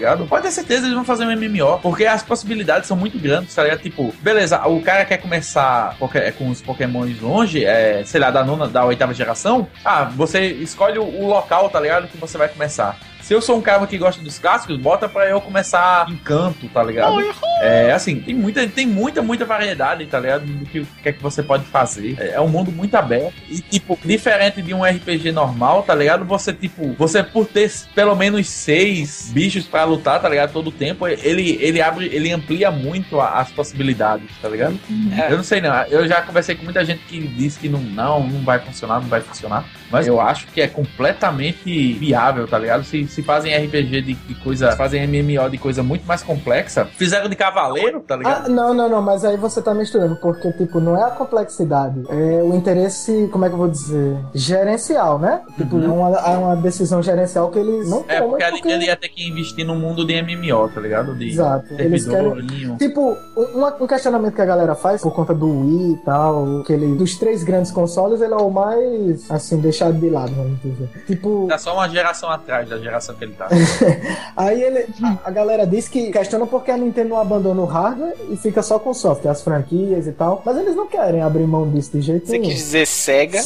ligado? Pode ter certeza que eles vão fazer um MMO, porque as possibilidades são muito grandes, tá ligado? Tipo, beleza, o cara quer começar com os Pokémons longe, sei lá, da 8ª geração, você escolhe o local, tá ligado? Que você vai começar. Se eu sou um cara que gosta dos clássicos, bota pra eu começar Encanto, tá ligado? Assim, tem muita variedade, tá ligado? Do que é que você pode fazer. É um mundo muito aberto. E, tipo, diferente de um RPG normal, tá ligado? Você por ter pelo menos 6 bichos pra lutar, tá ligado? Todo o tempo, ele amplia muito as possibilidades, tá ligado? Eu não sei, não. Eu já conversei com muita gente que disse que não vai funcionar. Mas eu acho que é completamente viável, tá ligado? Se fazem RPG de coisa, fazem MMO de coisa muito mais complexa, fizeram de cavaleiro, tá ligado? Não, mas aí você tá misturando, porque, tipo, não é a complexidade, é o interesse, como é que eu vou dizer, gerencial, né? Tipo, é uma decisão gerencial que eles não tomam. Porque a Nintendo ia ter que investir no mundo de MMO, tá ligado? Exato. Eles querem, tipo, um questionamento que a galera faz por conta do Wii e tal, dos 3 grandes consoles, ele é o mais, assim, deixado de lado, vamos dizer. Tipo... Tá só uma geração atrás da geração que ele tá. Aí a galera diz que questiona porque a Nintendo não abandona o hardware e fica só com o software, as franquias e tal, mas eles não querem abrir mão disso de jeito nenhum. Você quis dizer Sega?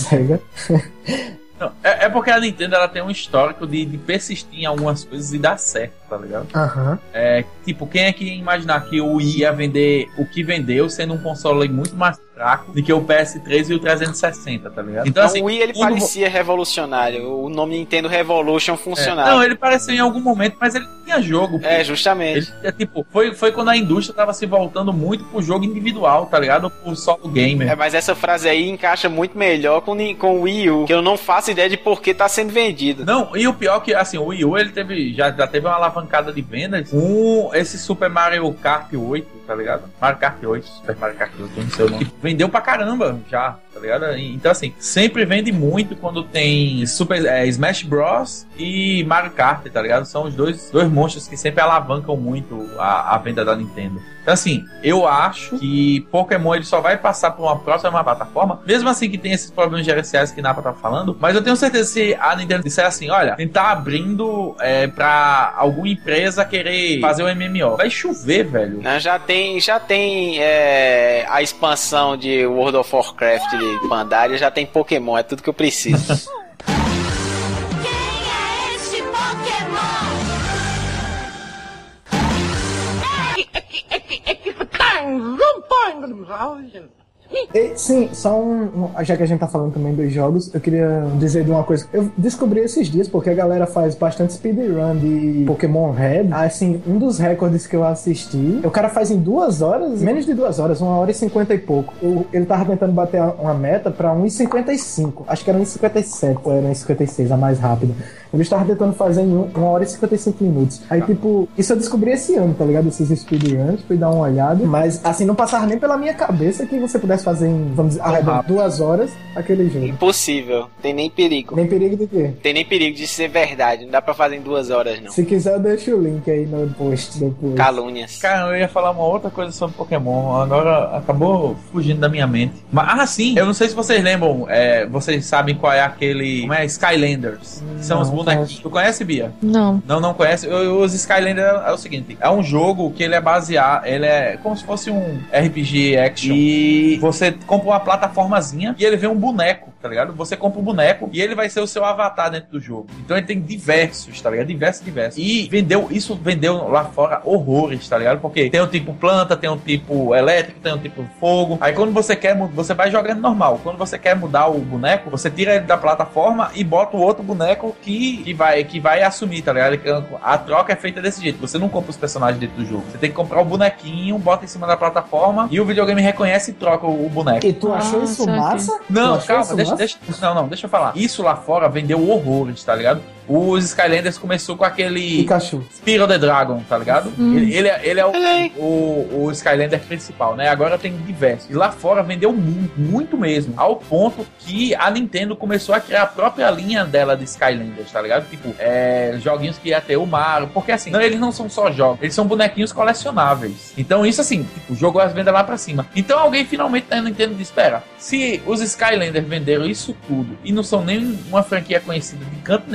Não, é porque a Nintendo ela tem um histórico de persistir em algumas coisas e dar certo, tá ligado? Tipo, quem é que ia imaginar que o Wii ia vender o que vendeu, sendo um console muito mais fraco do que o PS3 e o 360, tá ligado? Então, assim, o Wii ele parecia revolucionário. O nome Nintendo Revolution funcionava. Não, ele pareceu em algum momento, mas ele tinha jogo. Justamente. Ele, tipo, foi quando a indústria tava se voltando muito pro jogo individual, tá ligado? Pro solo gamer. Mas essa frase aí encaixa muito melhor com o Wii U, que eu não faço ideia de por que tá sendo vendido. Não, e o pior que, assim, o Wii U, ele já teve uma alavancada de vendas com esse Super Mario Kart 8, tá ligado? Mario Kart 8, Super Mario Kart 8, eu não sei o nome. Vendeu pra caramba já, tá ligado? Então, assim, sempre vende muito quando tem Smash Bros e Mario Kart, tá ligado? São os dois monstros que sempre alavancam muito a venda da Nintendo. Então, assim, eu acho que Pokémon ele só vai passar por uma próxima plataforma, mesmo assim que tem esses problemas gerenciais que a Napa tá falando, mas eu tenho certeza que se a Nintendo disser assim, olha, tentar abrindo pra alguma empresa querer fazer o MMO, vai chover, velho. Já tem a expansão de World of Warcraft de Pandaria, já tem Pokémon, é tudo que eu preciso. Sim, só já que a gente tá falando também dos jogos, eu queria dizer de uma coisa. Eu descobri esses dias porque a galera faz bastante speedrun de Pokémon Red. Assim, um dos recordes que eu assisti, o cara faz em 2 horas, menos de 2 horas, 1h50 e pouco. Ele tava tentando bater uma meta pra 1h55. Acho que era 1h57 ou era 1h56, a mais rápida. Ele estava tentando fazer em 1h55. Aí, tipo, isso eu descobri esse ano, tá ligado? Esses speedruns, fui dar uma olhada. Mas, assim, não passava nem pela minha cabeça que você pudesse fazer em, vamos dizer, arredondar 2 horas aquele jogo. Impossível. Tem nem perigo. Nem perigo de quê? Tem nem perigo de ser verdade. Não dá pra fazer em 2 horas, não. Se quiser, eu deixo o link aí no post depois. Calúnias. Cara, eu ia falar uma outra coisa sobre Pokémon. Agora acabou fugindo da minha mente. Mas, sim, eu não sei se vocês lembram. Vocês sabem qual é aquele... Como é? Skylanders. São os bonequinhos. Tu conhece, Bia? Não. Não conhece? Os Skylanders é o seguinte. É um jogo que ele é baseado... Ele é como se fosse um RPG action. E você compra uma plataformazinha e ele vem um boneco, tá ligado? Você compra um boneco e ele vai ser o seu avatar dentro do jogo. Então ele tem diversos, tá ligado? Diversos. E isso vendeu lá fora horrores, tá ligado? Porque tem um tipo planta, tem um tipo elétrico, tem um tipo fogo. Aí quando você quer, você vai jogando normal. Quando você quer mudar o boneco, você tira ele da plataforma e bota o outro boneco que vai assumir, tá ligado? A troca é feita desse jeito. Você não compra os personagens dentro do jogo. Você tem que comprar o bonequinho, bota em cima da plataforma e o videogame reconhece e troca o boneco. E tu achou isso massa? Não, calma, deixa eu falar. Isso lá fora vendeu horrores, tá ligado? Os Skylanders começou com aquele Pikachu. Spyro the Dragon, tá ligado? Ele é o Skylander principal, né? Agora tem diversos. E lá fora vendeu muito mesmo. Ao ponto que a Nintendo começou a criar a própria linha dela de Skylanders, tá ligado? Tipo, joguinhos que ia ter o Mario. Porque assim, eles não são só jogos, eles são bonequinhos colecionáveis. Então isso assim, tipo, jogou as vendas lá pra cima. Então alguém finalmente na Nintendo disse, espera, se os Skylanders venderam isso tudo e não são nem uma franquia conhecida de canto nenhum,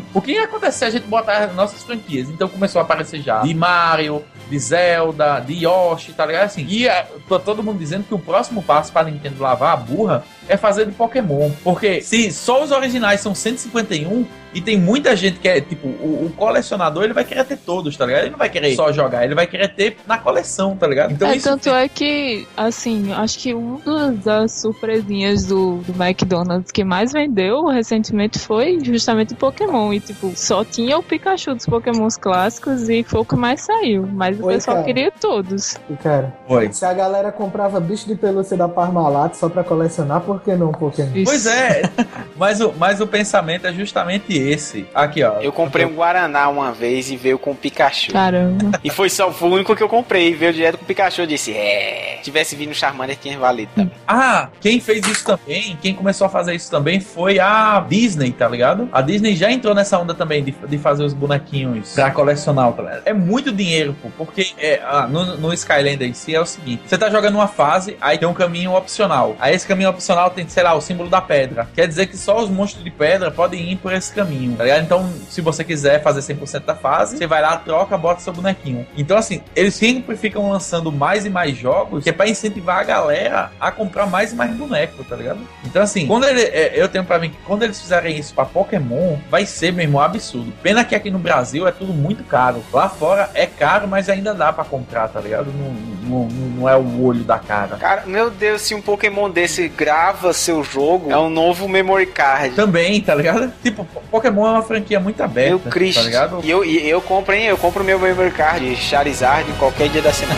o que ia acontecer se a gente botar as nossas franquias? Então começou a aparecer já de Mario, de Zelda, de Yoshi, tá ligado? Assim, e tá todo mundo dizendo que o próximo passo pra Nintendo lavar a burra é fazer de Pokémon. Porque se só os originais são 151 e tem muita gente que é, tipo, o colecionador, ele vai querer ter todos, tá ligado? Ele não vai querer só jogar, ele vai querer ter na coleção, tá ligado? Então, tanto é que, assim, acho que uma das surpresinhas do McDonald's que mais vendeu recentemente foi justamente o Pokémon. E, tipo, só tinha o Pikachu dos Pokémons clássicos e foi o que mais saiu. Mas o pessoal queria todos. E, cara, se a galera comprava bicho de pelúcia da Parmalat só pra colecionar, por que não Pokémon? Pois é, mas o pensamento é justamente esse. Aqui, ó. Eu comprei um Guaraná uma vez e veio com o Pikachu. Caramba. E foi o único que eu comprei. Veio direto com o Pikachu. Eu disse, se tivesse vindo o Charmander, tinha valido também. Ah, quem fez isso também, quem começou a fazer isso também foi a Disney, tá ligado? A Disney já entrou nessa onda também de fazer os bonequinhos pra colecionar, tá ligado? É muito dinheiro, pô, porque no Skylander em si é o seguinte, você tá jogando uma fase, aí tem um caminho opcional. Aí esse caminho opcional tem, sei lá, o símbolo da pedra. Quer dizer que só os monstros de pedra podem ir por esse caminho, tá ligado? Então, se você quiser fazer 100% da fase, você vai lá, troca, bota seu bonequinho. Então, assim, eles sempre ficam lançando mais e mais jogos que é pra incentivar a galera a comprar mais e mais bonecos, tá ligado? Então, assim, eu tenho pra mim que quando eles fizerem isso pra Pokémon, vai ser, meu irmão, absurdo. Pena que aqui no Brasil é tudo muito caro. Lá fora é caro, mas ainda dá pra comprar, tá ligado? Não é o olho da cara. Cara, meu Deus, se um Pokémon desse grava seu jogo, é um novo memory card. Também, tá ligado? Tipo, Pokémon é uma franquia muito aberta. Meu Cristo. Tá ligado? E eu compro meu memory card de Charizard qualquer dia da semana.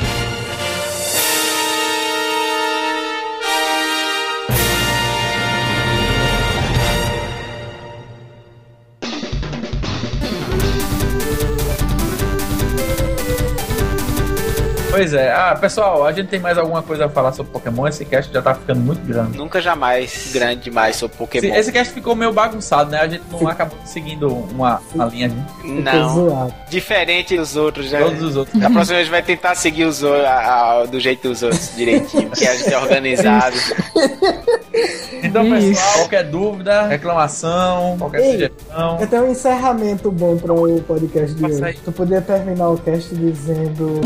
Pois é. Pessoal, a gente tem mais alguma coisa a falar sobre Pokémon? Esse cast já tá ficando muito grande. Nunca jamais grande demais sobre Pokémon. Esse cast ficou meio bagunçado, né? A gente não acabou seguindo uma linha. Não. Diferente dos outros, né? Todos os outros. A próxima vez vai tentar seguir os do jeito dos outros direitinho, porque a gente é organizado. Então, pessoal, qualquer dúvida, reclamação, qualquer sugestão. Eu tenho um encerramento bom para o podcast de hoje. Tu podia terminar o cast dizendo...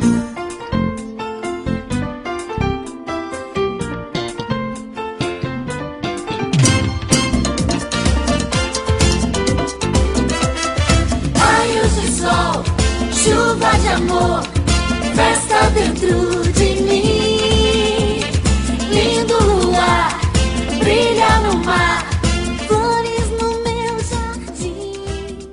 Raios de sol, chuva de amor, festa dentro de mim. Lindo luar, brilha no mar, flores no meu jardim.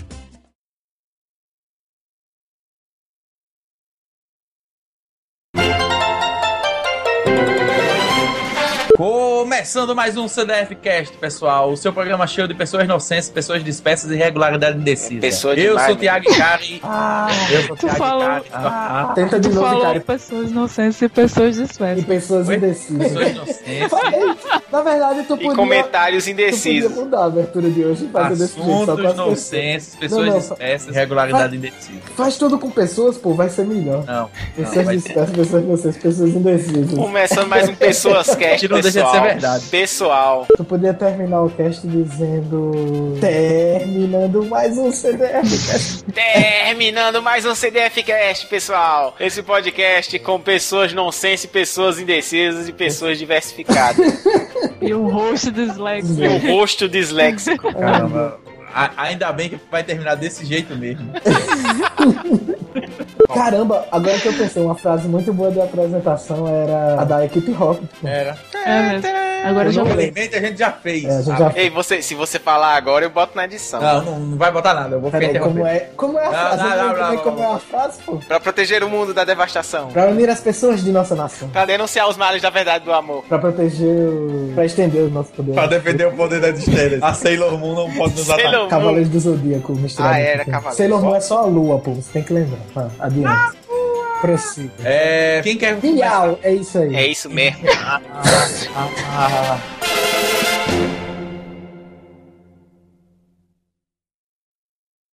Começando mais um CDF Cast, pessoal. O seu programa cheio de pessoas inocentes, pessoas dispersas e irregularidade indecisa. Eu sou o Thiago Icari. Eu sou o Thiago Icari. Tenta de novo, Icari. Pessoas inocentes e pessoas dispersas. E pessoas indecisas. Pessoas inocentes. Na verdade, tu podia... E comentários indecisos. Tu podia mudar a abertura de hoje e fazer desse jeito. Assuntos inocentes, pessoas dispersas e irregularidade indecisa. Faz tudo com pessoas, pô, vai ser melhor. Não. Pessoas dispersas, pessoas inocentes, pessoas indecisas. Começando mais um Pessoas Cast, não deixa de ser verdade. Pessoal. Tu podia terminar o cast dizendo... Terminando mais um CDF Cast. Terminando mais um CDF Cast, pessoal. Esse podcast com pessoas nonsense, pessoas indecisas e pessoas diversificadas. E o rosto disléxico. E o rosto disléxico. Caramba. Ainda bem que vai terminar desse jeito mesmo. Caramba, agora que eu pensei, uma frase muito boa da apresentação era a da equipe Rock. Era. É mesmo. Agora já infelizmente a gente já fez. Ei, se você falar agora, eu boto na edição. Não vai botar nada, eu vou ficar interrompendo. Como é a frase? Como é a frase, pô? Pra proteger o mundo da devastação. Pra unir as pessoas de nossa nação. Pra denunciar os males da verdade do amor. Pra proteger pra estender o nosso poder. Pra defender o poder das estrelas. A Sailor Moon não pode nos atacar. Cavaleiros do Zodíaco misturado. Era Cavaleiros. Sailor Moon é só a lua, pô. Você tem que lembrar. Adiante. Prossiga. Quem quer... Miau, é isso aí. É isso mesmo.